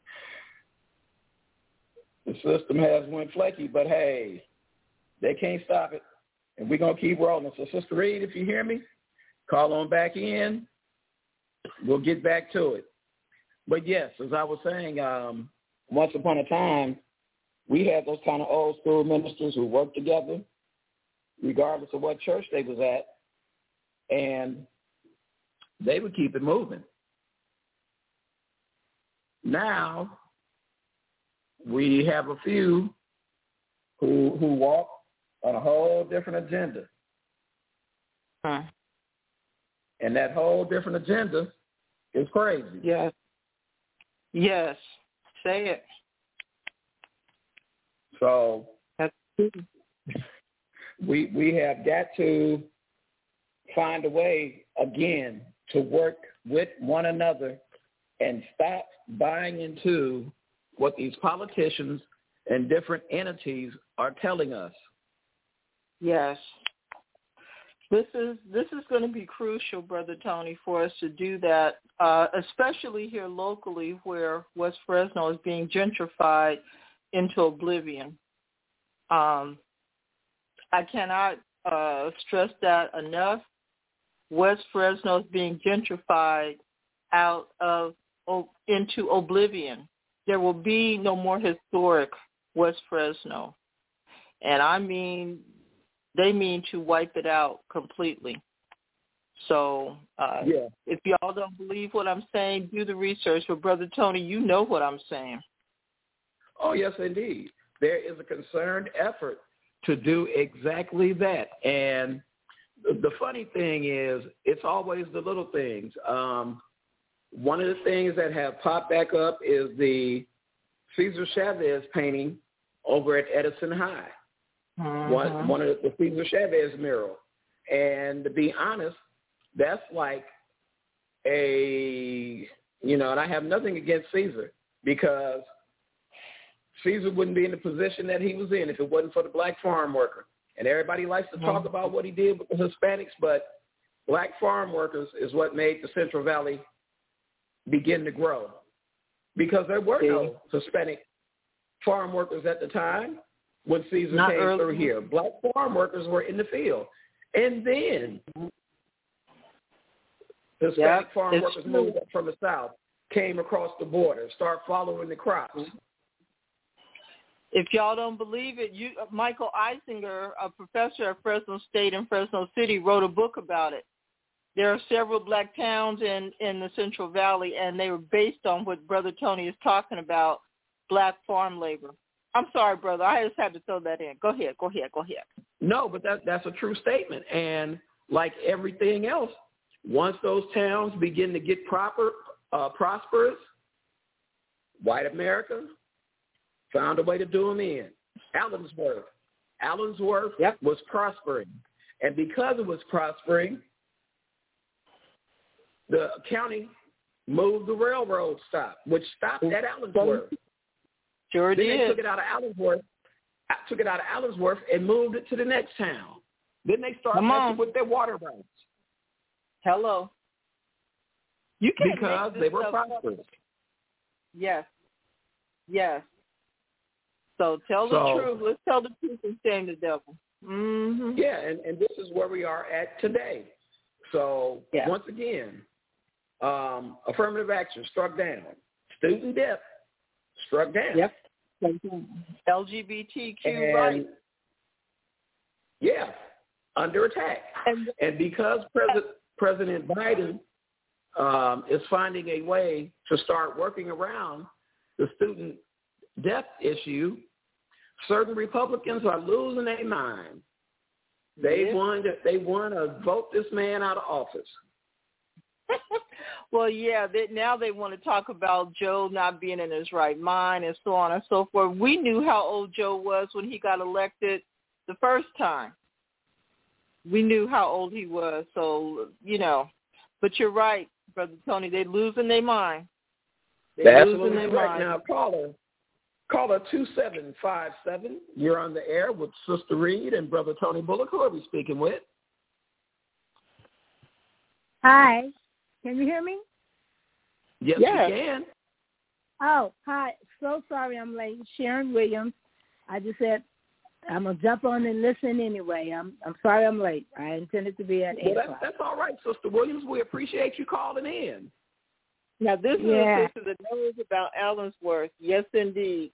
system has went flaky, but hey, they can't stop it, and we're going to keep rolling. So, Sister Reed, if you hear me, call on back in. We'll get back to it. But, yes, as I was saying, um, once upon a time, we had those kind of old school ministers who worked together, regardless of what church they was at, and they would keep it moving. Now, we have a few who who walk on a whole different agenda. Huh. And that whole different agenda is crazy. Yes. Yes. Say it. So That's we we have got to find a way again to work with one another and stop buying into what these politicians and different entities are telling us. Yes. This is this is going to be crucial, Brother Tony, for us to do that, uh, especially here locally where West Fresno is being gentrified into oblivion. Um, I cannot uh, stress that enough. West Fresno is being gentrified out of into oblivion. There will be no more historic West Fresno. And I mean, they mean to wipe it out completely. So uh, yeah. if y'all don't believe what I'm saying, do the research. But, Brother Tony, you know what I'm saying. Oh, yes, indeed. There is a concerted effort to do exactly that. And the funny thing is, it's always the little things. Um, one of the things that have popped back up is the Cesar Chavez painting over at Edison High. Uh-huh. One, one of the, the Cesar Chavez mural. And to be honest, that's like a, you know, and I have nothing against Cesar because Cesar wouldn't be in the position that he was in if it wasn't for the black farm worker. And everybody likes to talk about what he did with the Hispanics, but black farm workers is what made the Central Valley begin to grow because there were no Hispanic farm workers at the time when Cesar Not came early. through here. Black farm workers were in the field. And then Hispanic yep, farm workers true. moved up from the South, came across the border, start following the crops. If y'all don't believe it, you Michael Eisinger, a professor at Fresno State and Fresno City, wrote a book about it. There are several black towns in, in the Central Valley, and they were based on what Brother Tony is talking about, black farm labor. I'm sorry, brother. I just had to throw that in. Go ahead. Go ahead. Go ahead. No, but that, that's a true statement. And like everything else, once those towns begin to get proper, uh, prosperous, white America found a way to do them in. Allensworth. Allensworth yep. was prospering. And because it was prospering, the county moved the railroad stop, which stopped at Allensworth. Sure then did. They took it out of Allensworth, took it out of Allensworth and moved it to the next town. Then they started messing with their water rights. Hello. You can't because make this they were stuff prosperous. Up. Yes. Yes. So tell so, the truth. Let's tell the truth and shame the devil. Mm-hmm. Yeah, and, and this is where we are at today. So yeah. once again, um, affirmative action struck down. Student debt struck down. Yep. L G B T Q rights. Yeah, under attack. And, and because President President Biden um, is finding a way to start working around the student debt issue, certain Republicans are losing their mind. They yeah. want to, they want to vote this man out of office. Well, yeah, they, now they want to talk about Joe not being in his right mind and so on and so forth. We knew how old Joe was when he got elected the first time. We knew how old he was. So, you know, but you're right, Brother Tony. They're losing their mind. They're That's losing absolutely their correct. mind. Now, caller, caller two seven five seven, you're on the air with Sister Reed and Brother Tony Bullock. Who are we speaking with? Hi. Can you hear me? Yes, Yes. we can. Oh, hi. So sorry I'm late. Sharon Williams. I just said I'm going to jump on and listen anyway. I'm I'm sorry I'm late. I intended to be at eight Well, that's, o'clock. that's all right, Sister Williams. We appreciate you calling in. Now, this Yeah. is a sister that knows about Allensworth. Yes, indeed.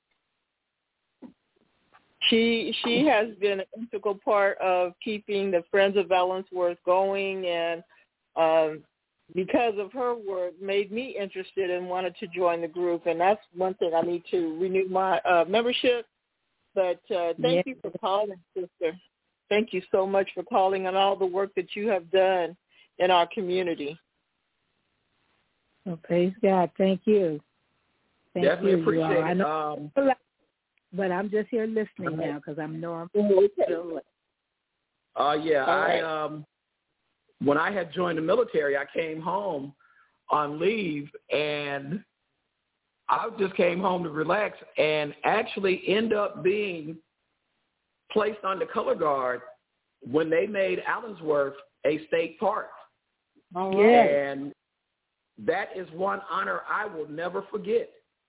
She she has been an integral part of keeping the Friends of Allensworth going, and um, because of her work, made me interested and wanted to join the group. And that's one thing I need to renew my uh, membership. But uh, thank Yeah. you for calling, sister. Thank you so much for calling and all the work that you have done in our community. Well, praise God. Thank you. Thank Definitely you. appreciate you all. I it. know, Um, but I'm just here listening All right. now because I'm know I'm Okay. uh, yeah, All I right. um, when I had joined the military, I came home on leave, and I just came home to relax, and actually end up being placed under color guard when they made Allensworth a state park. All Yeah. right. And that is one honor I will never forget,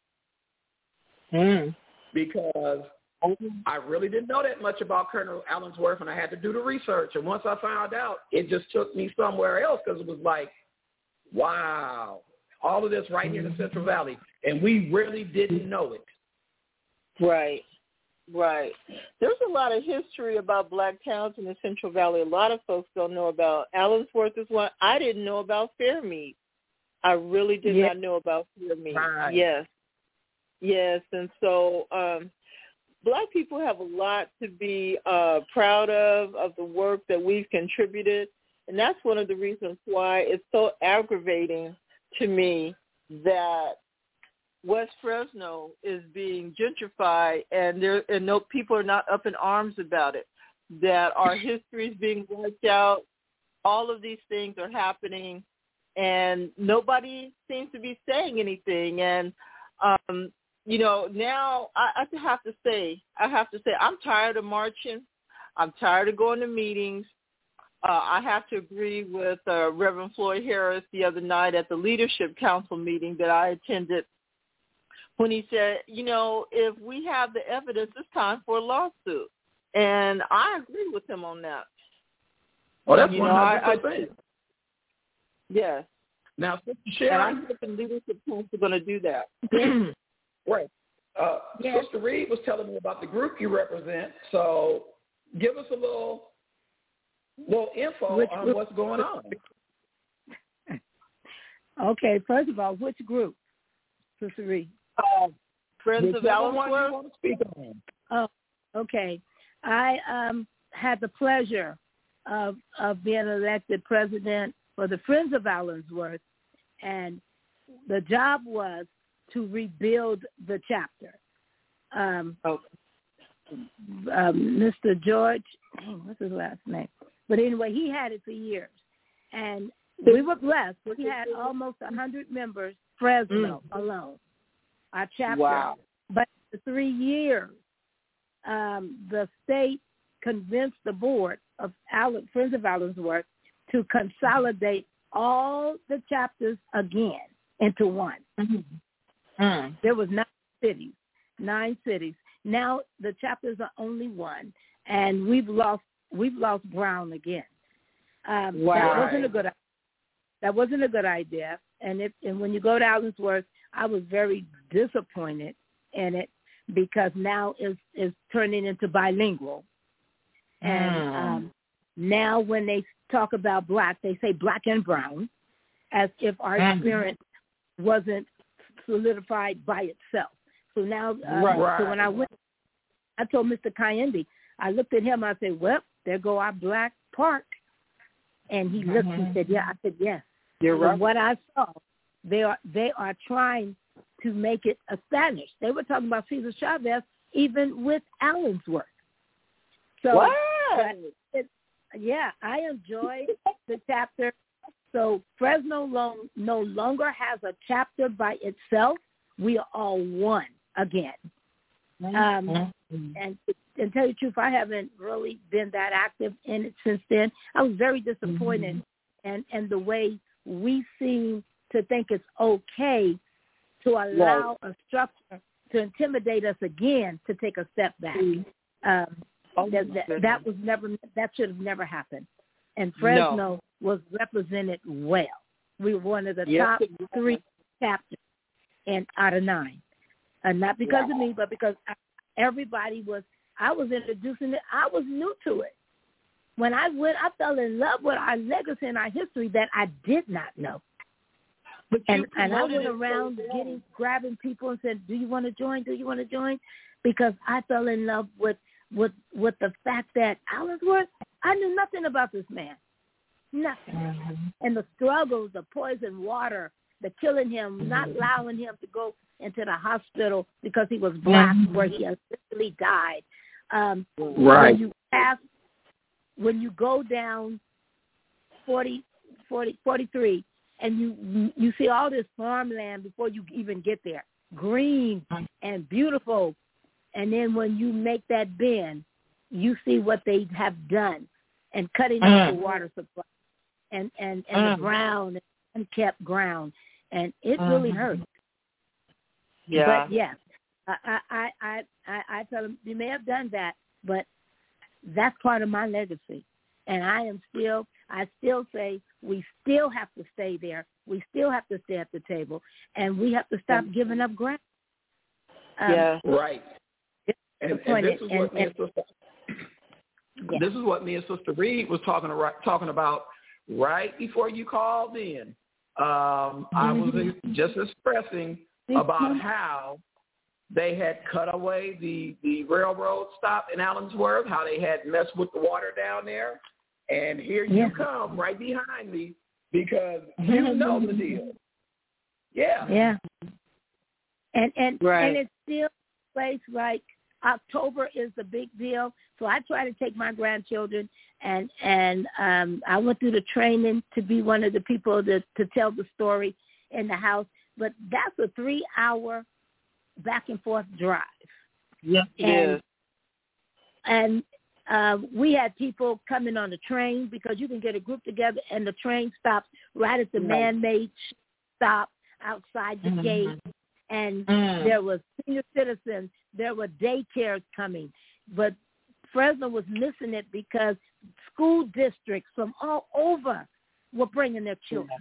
Mm. because I really didn't know that much about Colonel Allensworth, and I had to do the research. And once I found out, it just took me somewhere else, because it was like, wow, all of this right here in the Central Valley, and we really didn't know it. Right, right. There's a lot of history about black towns in the Central Valley. A lot of folks don't know about. Allensworth is one. I didn't know about Fairmead. I really did Yeah. not know about Fairmead. Right. Yes, yes. And so um, black people have a lot to be uh, proud of, of the work that we've contributed. And that's one of the reasons why it's so aggravating to me that West Fresno is being gentrified, and there and no people are not up in arms about it. That our history is being wiped out. All of these things are happening, and nobody seems to be saying anything. And um, you know, now I, I have to say, I have to say, I'm tired of marching. I'm tired of going to meetings. Uh, I have to agree with uh, Reverend Floyd Harris the other night at the Leadership Council meeting that I attended, when he said, you know, if we have the evidence, it's time for a lawsuit. And I agree with him on that. Well, that's You one know, I- hundred I- percent. Yes. Now, Sister And I Sharon, think the Leadership Council are going to do that. right, uh, Yes. Sister Reed was telling me about the group you represent, so give us a little little info Which on group? what's going on. Okay, first of all, which group, Sister Reed? Uh, Friends of Whichever one you Allensworth? want to speak on. Oh, okay. I um, had the pleasure of of being elected president for the Friends of Allensworth, and the job was to rebuild the chapter. Um, Oh. um, Mister George, dang, what's his last name? But anyway, he had it for years, and we were blessed. We had almost one hundred members, Fresno Mm. alone, our chapter. Wow. But for three years, um, the state convinced the board of Allen, Friends of Allensworth to consolidate all the chapters again into one. Mm-hmm. Mm. There was nine cities, nine cities. Now the chapters are only one, and we've lost we've lost ground again. Um, Wow. That wasn't a good. That wasn't a good idea. And if and when you go to Allensworth, I was very disappointed in it because now it's it's turning into bilingual. And Mm. um, now when they talk about black, they say black and brown, as if our Mm. experience wasn't solidified by itself. So now, uh, Right. so when I went, I told Mister Kayembe, I looked at him, I said, well, there go our black park. And he looked and said, yeah. I said, yes. You're right. From what I saw, they are they are trying to make it a Spanish. They were talking about Cesar Chavez even with Allensworth. So, what? It, yeah, I enjoyed the chapter. So Fresno lo- no longer has a chapter by itself. We are all one again. Um, and and tell you the truth, I haven't really been that active in it since then. I was very disappointed, mm-hmm. and and the way we seem to think it's okay to allow right. a structure to intimidate us again to take a step back. Mm-hmm. Um, oh, that, that, that was never that should have never happened. And Fresno no. was represented well. We were one of the yes, top three chapters, and out of nine. And not because wow. of me, but because I, everybody was, I was introducing it. I was new to it. When I went, I fell in love with our legacy and our history that I did not know. But and and I went around so getting, grabbing people and said, do you want to join? Do you want to join? Because I fell in love with, with, with the fact that Allensworth, I knew nothing about this man. Nothing. Mm-hmm. And the struggles, the poison water, the killing him, mm-hmm. not allowing him to go into the hospital because he was black, mm-hmm. where he essentially died. Um, right. When you pass, when you go down forty, forty, forty-three, and you you see all this farmland before you even get there, green and beautiful, and then when you make that bend, you see what they have done and cutting mm. off the water supply and and and mm. the ground, unkept ground, and it mm. really hurts. Yeah. But yes, I, I, I, I, I tell them, you may have done that, but that's part of my legacy. And I am still, I still say we still have to stay there. We still have to stay at the table. And we have to stop mm-hmm. giving up ground. Um, yeah. Right. And, and this is what and, me and, and Sister, yeah. this is what me and Sister Reed was talking, talking about right before you called in. Um, mm-hmm. I was just expressing about how they had cut away the, the railroad stop in Allensworth, how they had messed with the water down there. And here yeah. you come right behind me because you know the deal. Yeah. Yeah. And and, right. and it's still a place like October is the big deal. So I try to take my grandchildren and, and um, I went through the training to be one of the people to, to tell the story in the house. But that's a three-hour back-and-forth drive. Yes, it and, is. And uh, we had people coming on the train because you can get a group together, and the train stops right at the right. man-made stop outside the mm-hmm. gate. And mm. there was senior citizens. There were daycares coming. But Fresno was missing it because school districts from all over were bringing their children.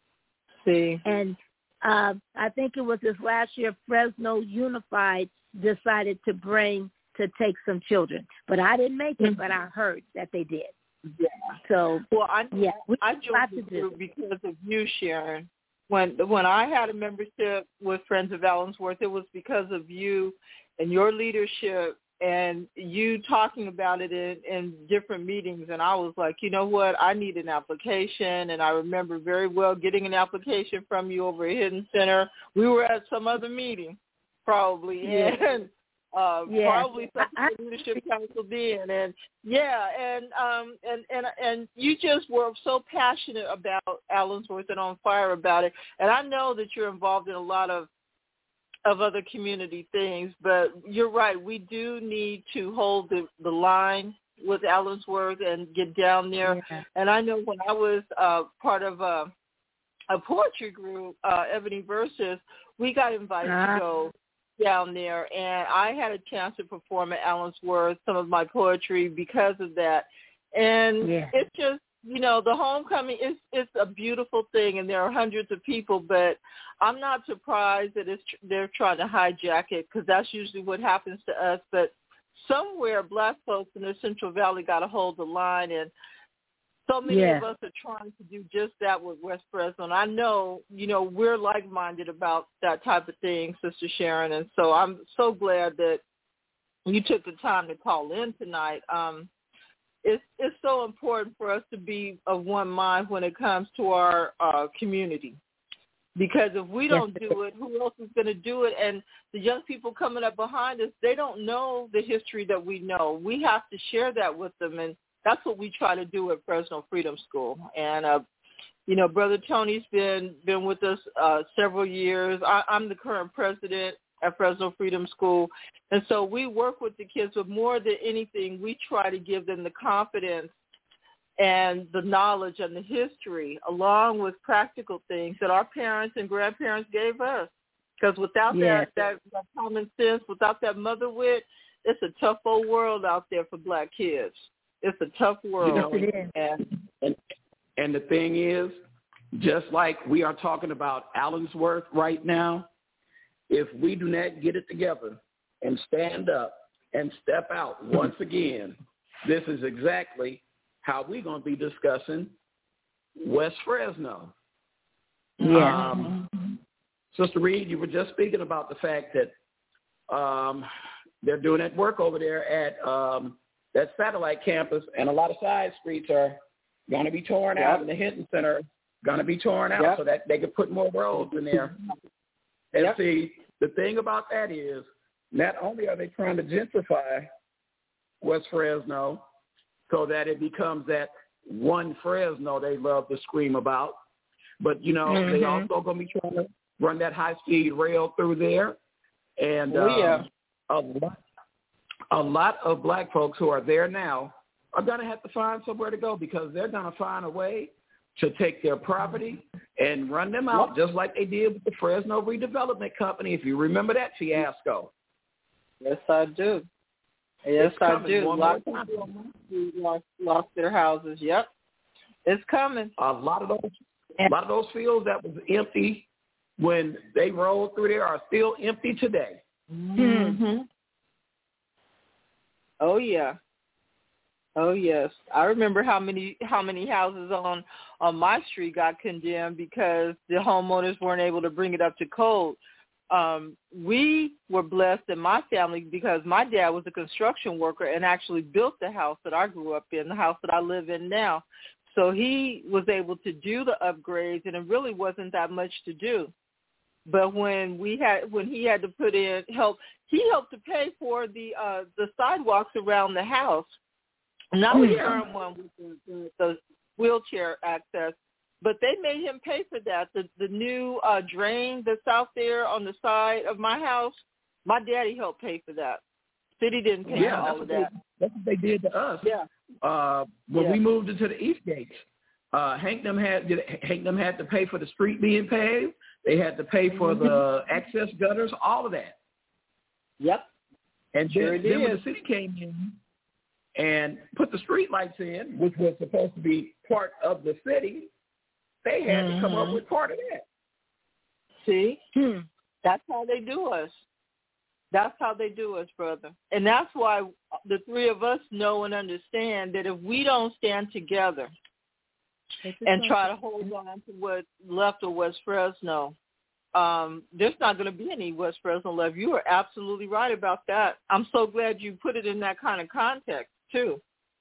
See. And Uh, I think it was this last year, Fresno Unified decided to bring, to take some children. But I didn't make it, mm-hmm. but I heard that they did. Yeah. So, well, I, yeah, we I joined the group because of you, Sharon. When, when I had a membership with Friends of Allensworth, it was because of you and your leadership and you talking about it in, in different meetings. And I was like, you know what, I need an application. And I remember very well getting an application from you over at Hidden Center. We were at some other meeting probably. Yeah. And uh, yeah. probably something I, the leadership council did. And yeah, and, um, and, and, and you just were so passionate about Allensworth and on fire about it. And I know that you're involved in a lot of of other community things, but you're right. We do need to hold the, the line with Allensworth and get down there. Yeah. And I know when I was uh, part of a, a poetry group, uh, Ebony Versus, we got invited uh-huh. to go down there, and I had a chance to perform at Allensworth some of my poetry because of that. And yeah. it's just, you know, the homecoming is it's a beautiful thing, and there are hundreds of people, but I'm not surprised that it's they're trying to hijack it because that's usually what happens to us. But somewhere black folks in the Central Valley got to hold the line, and so many yeah. of us are trying to do just that with West Fresno. And I know, you know, we're like-minded about that type of thing, Sister Sharon, and so I'm so glad that you took the time to call in tonight. Um it's it's so important for us to be of one mind when it comes to our uh, community. Because if we don't do it, who else is going to do it? And the young people coming up behind us, they don't know the history that we know. We have to share that with them, and that's what we try to do at Fresno Freedom School. And, uh, you know, Brother Tony's been been with us uh, several years. I, I'm the current president at Fresno Freedom School. And so we work with the kids, but more than anything, we try to give them the confidence and the knowledge and the history, along with practical things that our parents and grandparents gave us. Because without yes. that, that, that common sense, without that mother wit, it's a tough old world out there for black kids. It's a tough world. You know, and, and, and the thing is, just like we are talking about Allensworth right now, if we do not get it together and stand up and step out once again, this is exactly how we're going to be discussing West Fresno. Yeah. Um, Sister Reed, you were just speaking about the fact that um, they're doing that work over there at um, that satellite campus, and a lot of side streets are going to be torn yep. out, and the Hinton Center going to be torn out yep. so that they could put more roads in there. And yep. see, the thing about that is, not only are they trying to gentrify West Fresno so that it becomes that one Fresno they love to scream about, but, you know, mm-hmm. they also going to be trying to run that high-speed rail through there. And oh, yeah. um, a, lot, a lot of black folks who are there now are going to have to find somewhere to go, because they're going to find a way to take their property and run them out, yep. just like they did with the Fresno Redevelopment Company, if you remember that fiasco. Yes, I do. Yes, I do. A lot of people lost, lost their houses. Yep, it's coming. A lot of those, a lot of those fields that was empty when they rolled through there are still empty today. Mm-hmm. Oh yeah. Oh yes, I remember how many how many houses on on my street got condemned because the homeowners weren't able to bring it up to code. Um, we were blessed in my family because my dad was a construction worker and actually built the house that I grew up in, the house that I live in now. So he was able to do the upgrades, and it really wasn't that much to do. But when we had, when he had to put in help, he helped to pay for the uh, the sidewalks around the house. Not the current one with the, the, the wheelchair access, but they made him pay for that. The the new uh, drain that's out there on the side of my house, my daddy helped pay for that. City didn't pay yeah, for all of they, that. That's what they did to us. Yeah. Uh, when yeah. we moved into the East Gates, uh, Hanknam had Hanknam had to pay for the street being paved. They had to pay for mm-hmm. the access gutters, all of that. Yep. And sure then, then when the city came in and put the street lights in, which was supposed to be part of the city, they had mm-hmm. to come up with part of that. See? Hmm. That's how they do us. That's how they do us, brother. And that's why the three of us know and understand that if we don't stand together and try to hold on to what's left of West Fresno, um, there's not going to be any West Fresno left. You are absolutely right about that. I'm so glad you put it in that kind of context, too.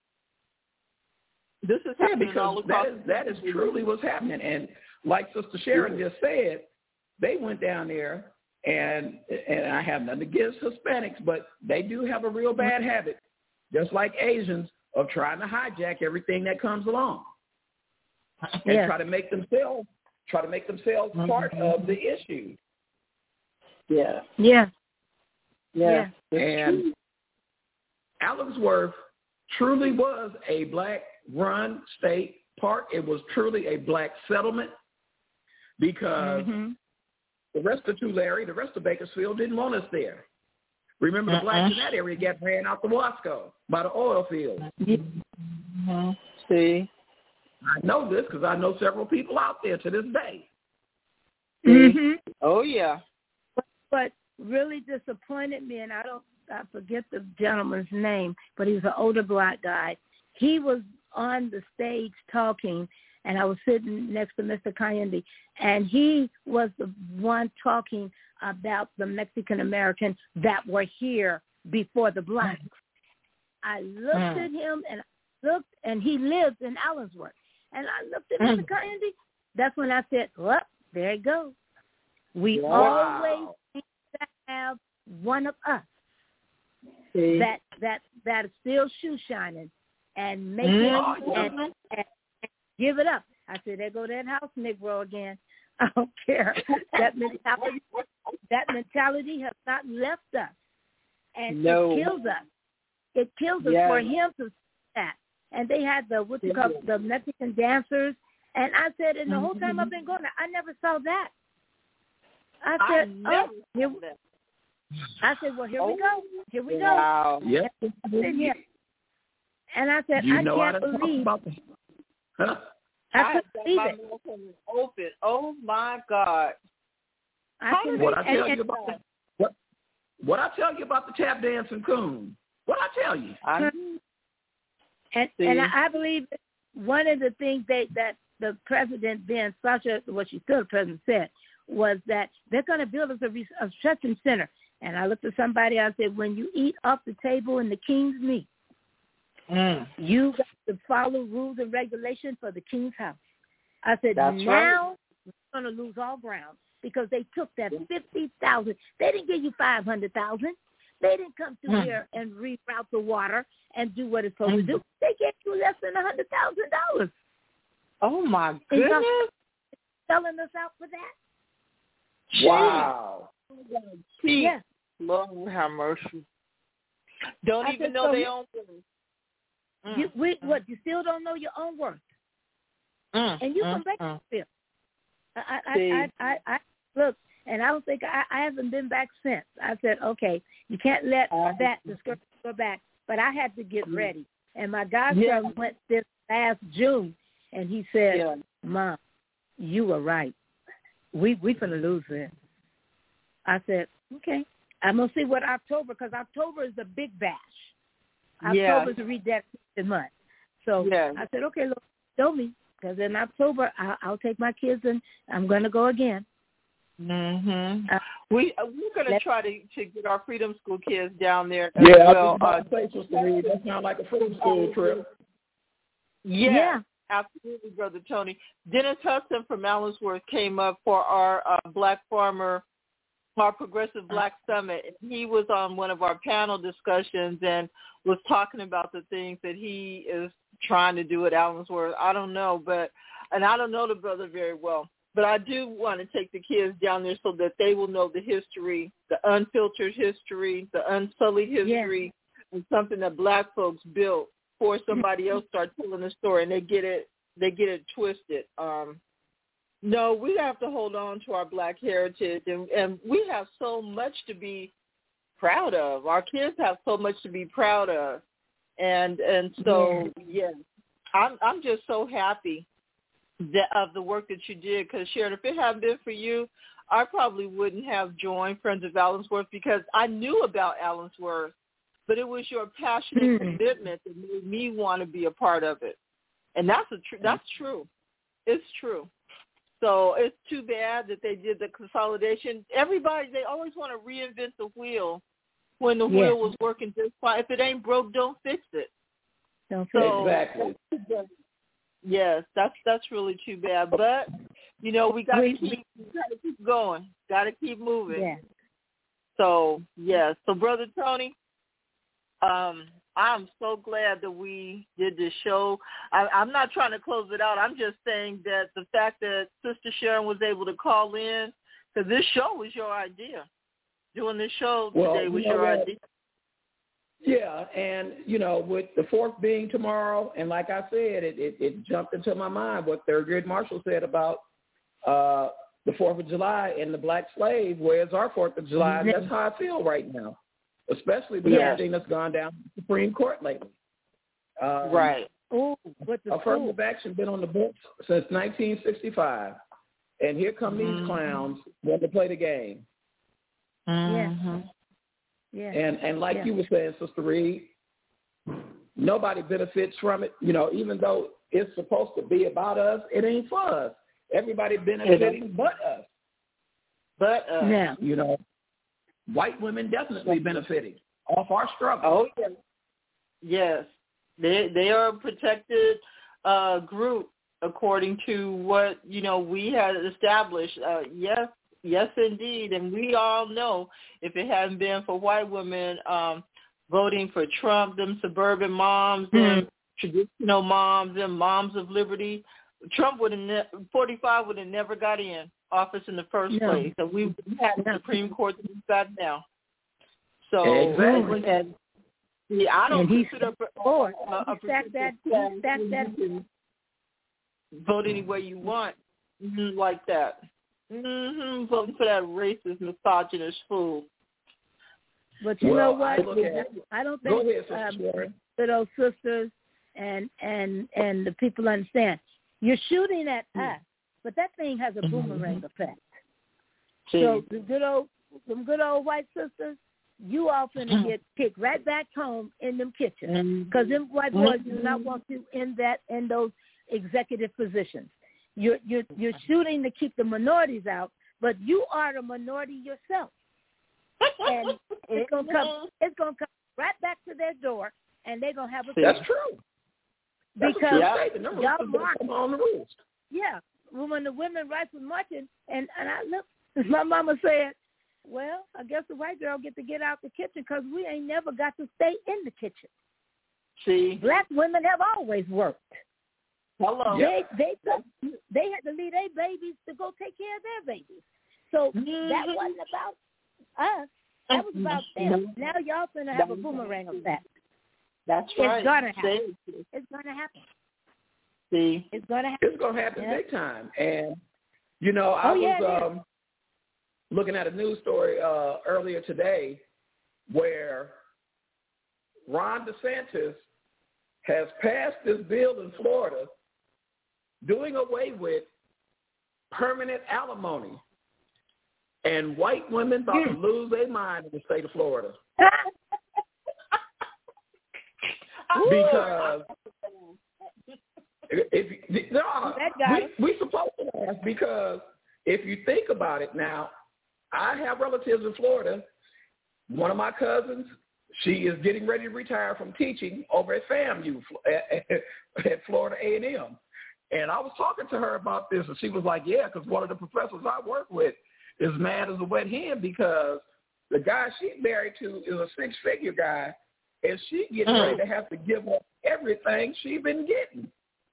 This is yeah, happening all across. That is, that is truly what's happening. And like Sister Sharon just said, they went down there, and and I have nothing against Hispanics, but they do have a real bad habit, just like Asians, of trying to hijack everything that comes along and yeah. try to make themselves try to make themselves mm-hmm. part of the issue. Yeah. Yeah. Yeah. yeah. And Allensworth truly was a black-run state park. It was truly a black settlement because mm-hmm. the rest of Tulare, the rest of Bakersfield didn't want us there. Remember, uh-uh. the blacks in that area got ran out the Wasco by the oil field. Mm-hmm. See? I know this because I know several people out there to this day. Mm-hmm. Oh, yeah. But, but really disappointed me, and I don't, I forget the gentleman's name, but he was an older black guy. He was on the stage talking, and I was sitting next to Mister Cayende, and he was the one talking about the Mexican-Americans that were here before the blacks. I looked mm. at him, and I looked, and he lives in Allensworth. And I looked at Mister Kennedy. That's when I said, well, there it goes. We Wow. always need to have one of us See? that that that is still shoe shining and make Mm-hmm. it and, and, and give it up. I said, there go that house Negro again. I don't care. That mentality, that mentality has not left us, and No. it kills us. It kills us Yes. for him to say that. And they had the what you call the Mexican dancers, and I said, and the whole time I've been going, I never saw that. I I said, never oh, here, saw that. I said, well, here Oh, we go, here we wow. go. Yep. And, here. and I said, You I know I can't done talked believe. about the, huh? I I couldn't got believe my it. mouth open. Oh my God! I couldn't What I believe- tell and, you about the, what what I tell you about the tap dancing coon? What I tell you? I, And, See? and I believe one of the things they, that the president then, Sasha, what she still the president said, was that they're going to build us a reception center. And I looked at somebody, I said, when you eat off the table in the king's meat, mm. you got to follow rules and regulations for the king's house. I said, That's now we're going to lose all ground because they took that fifty thousand dollars. They didn't give you five hundred thousand dollars. They didn't come through Mm. here and reroute the water and do what it's supposed Mm. to do. They gave you less than one hundred thousand dollars. Oh my And goodness! y'all selling us out for that? Wow. See, Yes. Lord have mercy. Don't I even said, know so their we- own worth. Mm, You, we, mm, what, you still don't know your own worth. mm, And you mm, from mm. Bakersfield. I, I, See. I, I, I, I, look, and I don't think, I, I haven't been back since. I said, okay, you can't let Uh, that discourage you go back. But I had to get ready. And my godson Yeah. went this last June, and he said, Yeah. Mom, you were right. We we finna lose this. I said, okay. I'm going to see what October, because October is the big bash. Yeah. October is a rededication month. So Yeah. I said, okay, look, show me, because in October I'll, I'll take my kids and I'm going to go again. Mhm. Uh, We uh, we're gonna let's- try to to get our Freedom School kids down there as Yeah, well. I Uh, was about to say, Sister Reed, that sounds like a freedom school trip. yeah, Yeah. absolutely, Brother Tony. Dennis Hudson from Allensworth came up for our uh, Black Farmer, our Progressive Black Summit. And he was on one of our panel discussions and was talking about the things that he is trying to do at Allensworth. I don't know, but and I don't know the brother very well. But I do want to take the kids down there so that they will know the history, the unfiltered history, the unsullied history, and something that Black folks built before somebody else starts telling the story and they get it, they get it twisted. Um, no, we have to hold on to our Black heritage, and, and we have so much to be proud of. Our kids have so much to be proud of, and and so yes, I'm I'm just so happy that, of the work that you did, because Sharon, if it hadn't been for you, I probably wouldn't have joined Friends of Allensworth, because I knew about Allensworth, but it was your passionate Mm. commitment that made me want to be a part of it, and that's a tr- that's true. It's true. So it's too bad that they did the consolidation. Everybody, they always want to reinvent the wheel when the Yeah. wheel was working just fine. If it ain't broke, don't fix it. Don't So Exactly. yes, that's that's really too bad. But you know, we got to We- keep we got to keep going. Got to keep moving. Yeah. So yes. So Brother Tony, um, I'm so glad that we did this show. I, I'm not trying to close it out. I'm just saying that the fact that Sister Sharon was able to call in, because this show was your idea. Doing this show Well, today was you know your what? idea. Yeah, and, you know, with the fourth being tomorrow, and like I said, it, it, it jumped into my mind what Thurgood Marshall said about uh, the fourth of July and the black slave. Where's our fourth of July? And that's how I feel right now, especially with Yeah. everything that's gone down in the Supreme Court lately. Um, Right. Oh, what the Affirmative action been on the books since nineteen sixty-five, and here come Mhm. these clowns wanting to play the game. Mhm. Yeah. And and like Yeah. you were saying, Sister Reed, nobody benefits from it. You know, even though it's supposed to be about us, it ain't for us. Everybody benefiting but us. But uh, Now, You know, white women definitely benefiting off our struggle. oh yes, yes. They they are a protected uh, group according to what, you know, we had established. Uh, yes, yes, indeed. And we all know if it hadn't been for white women um, voting for Trump, them suburban moms, mm-hmm. them traditional moms, them moms of liberty, Trump would have ne- forty-five would have never got in office in the first no. place. So we had the Supreme Court that we've got now. So exactly. and, yeah, I don't and he consider oh, a, a, a stack that, he stack that. Vote any way you want, mm-hmm, like that. Mm-hmm, voting for that racist, misogynist fool. But you well, know what? I, I don't think ahead, um, those sisters and and and the people understand. You're shooting at us, but that thing has a boomerang mm-hmm. effect. See. So the good old, some good old white sisters, you all finna get kicked right back home in them kitchens, because them white boys do not want you in that in those executive positions. You're you're you're shooting to keep the minorities out, but you are the minority yourself, and it's gonna come. It's gonna come right back to their door, and they're gonna have a. That's true. That's because y'all march on the rules. Yeah, when the women rights was marching, and and I look, my mama said, "Well, I guess the white girl get to get out the kitchen because we ain't never got to stay in the kitchen." See, black women have always worked. Hello. They they they had to leave their babies to go take care of their babies. So mm-hmm. that wasn't about us. That was about them. Now y'all gonna have a boomerang effect. That's it's right. Gonna happen. It's gonna happen. See, it's gonna happen. It's gonna happen yeah. big time. And you know, I oh, yeah, was um, looking at a news story uh, earlier today where Ron DeSantis has passed this bill in Florida doing away with permanent alimony. And white women about to lose their mind in the state of Florida. Because if no, we we supposed to ask, because if you think about it now, I have relatives in Florida. One of my cousins, she is getting ready to retire from teaching over at FAMU at, at Florida A and M. And I was talking to her about this, and she was like, yeah, because one of the professors I work with is mad as a wet hen because the guy she's married to is a six-figure guy, and she gets mm. ready to have to give up everything she's been getting.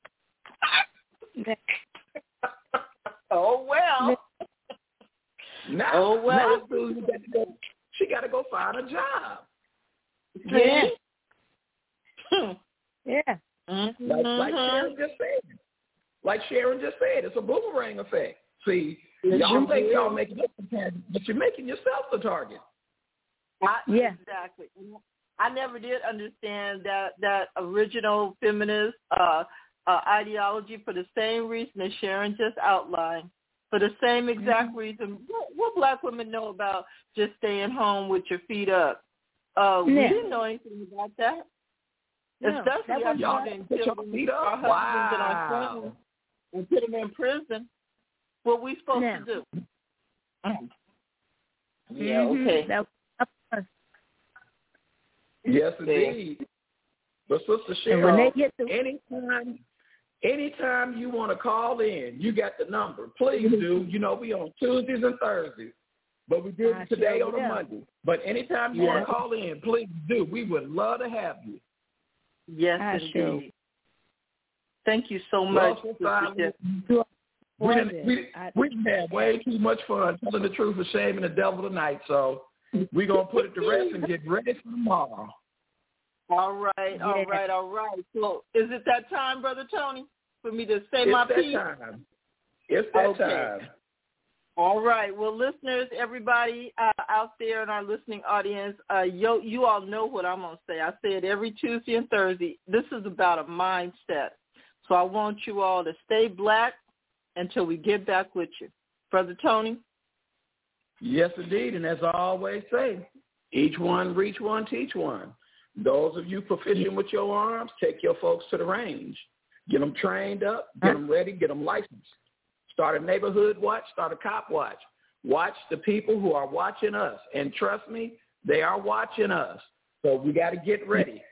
Oh, well. Now, oh, well. now go, she got to go find a job. Yeah. yeah. Like, like Sharon just said. Like Sharon just said, it's a boomerang effect. See, y'all think y'all making us the target, but you're making yourself the target. I, yeah. Exactly. I never did understand that, that original feminist uh, uh, ideology for the same reason that Sharon just outlined. For the same exact mm-hmm. reason. What, what black women know about just staying home with your feet up? Uh, we yeah. didn't know anything about that. No, Especially that after y'all put your feet up. Our husbands wow. and our friends and put them in prison. What we supposed now. to do? Mm. Yeah, mm-hmm. okay. That was yes, indeed. But Sister Cheryl, anytime, anytime you want to call in, you got the number. Please do. You know, we on Tuesdays and Thursdays, but we did it today sure on will. a Monday. But anytime you yeah. want to call in, please do. We would love to have you. Yes, I indeed. sure. Thank you so much. Well, we didn't, we, we didn't have way too much fun telling the truth and shaming the devil tonight, so we're going to put it to rest and get ready for tomorrow. All right, all yeah. right, all right. So is it that time, Brother Tony, for me to say it's my that piece? Time. It's that okay. time. All right. Well, listeners, everybody uh, out there in our listening audience, uh, yo, you all know what I'm going to say. I say it every Tuesday and Thursday. This is about a mindset. So I want you all to stay black until we get back with you. Brother Tony? Yes, indeed. And as I always say, each one reach one, teach one. Those of you proficient with your arms, take your folks to the range. Get them trained up, get them ready, get them licensed. Start a neighborhood watch, start a cop watch. Watch the people who are watching us. And trust me, they are watching us. So we got to get ready.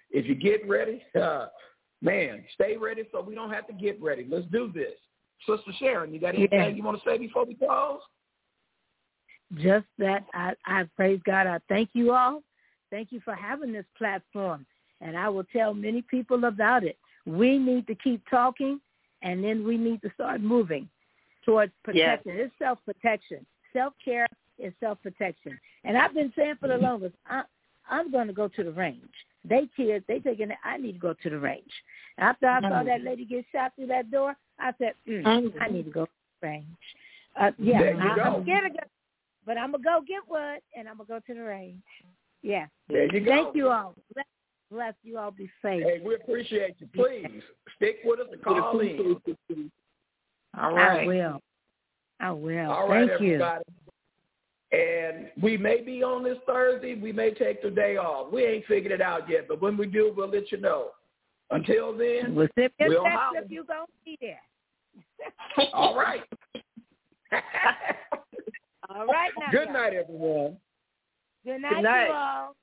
if you get ready, uh, man, stay ready so we don't have to get ready. Let's do this. Sister Sharon, you got anything yeah. you want to say before we close? Just that I, I praise God. I thank you all. Thank you for having this platform. And I will tell many people about it. We need to keep talking, and then we need to start moving towards protection. Yes. It's self-protection. Self-care is self-protection. And I've been saying for the longest, I, I'm going to go to the range. They kids, they taking it, I need to go to the range. After I saw that lady get shot through that door, I said, mm, I need to go to the range. Uh, yeah, there you I, go. I'm scared of it, but I'm going to go get one, and I'm going to go to the range. Yeah. There you go. Thank you all. Bless, bless you all. Be safe. Hey, we appreciate you. Please stick with us and call in. All right. I will. I will. All right, Thank everybody. You. And we may be on this Thursday. We may take the day off. We ain't figured it out yet, but when we do, we'll let you know. Until then, we'll send you we'll a text if you're going to be there. All right. All right now. Good y'all. night, everyone. Good night, Good night. you all.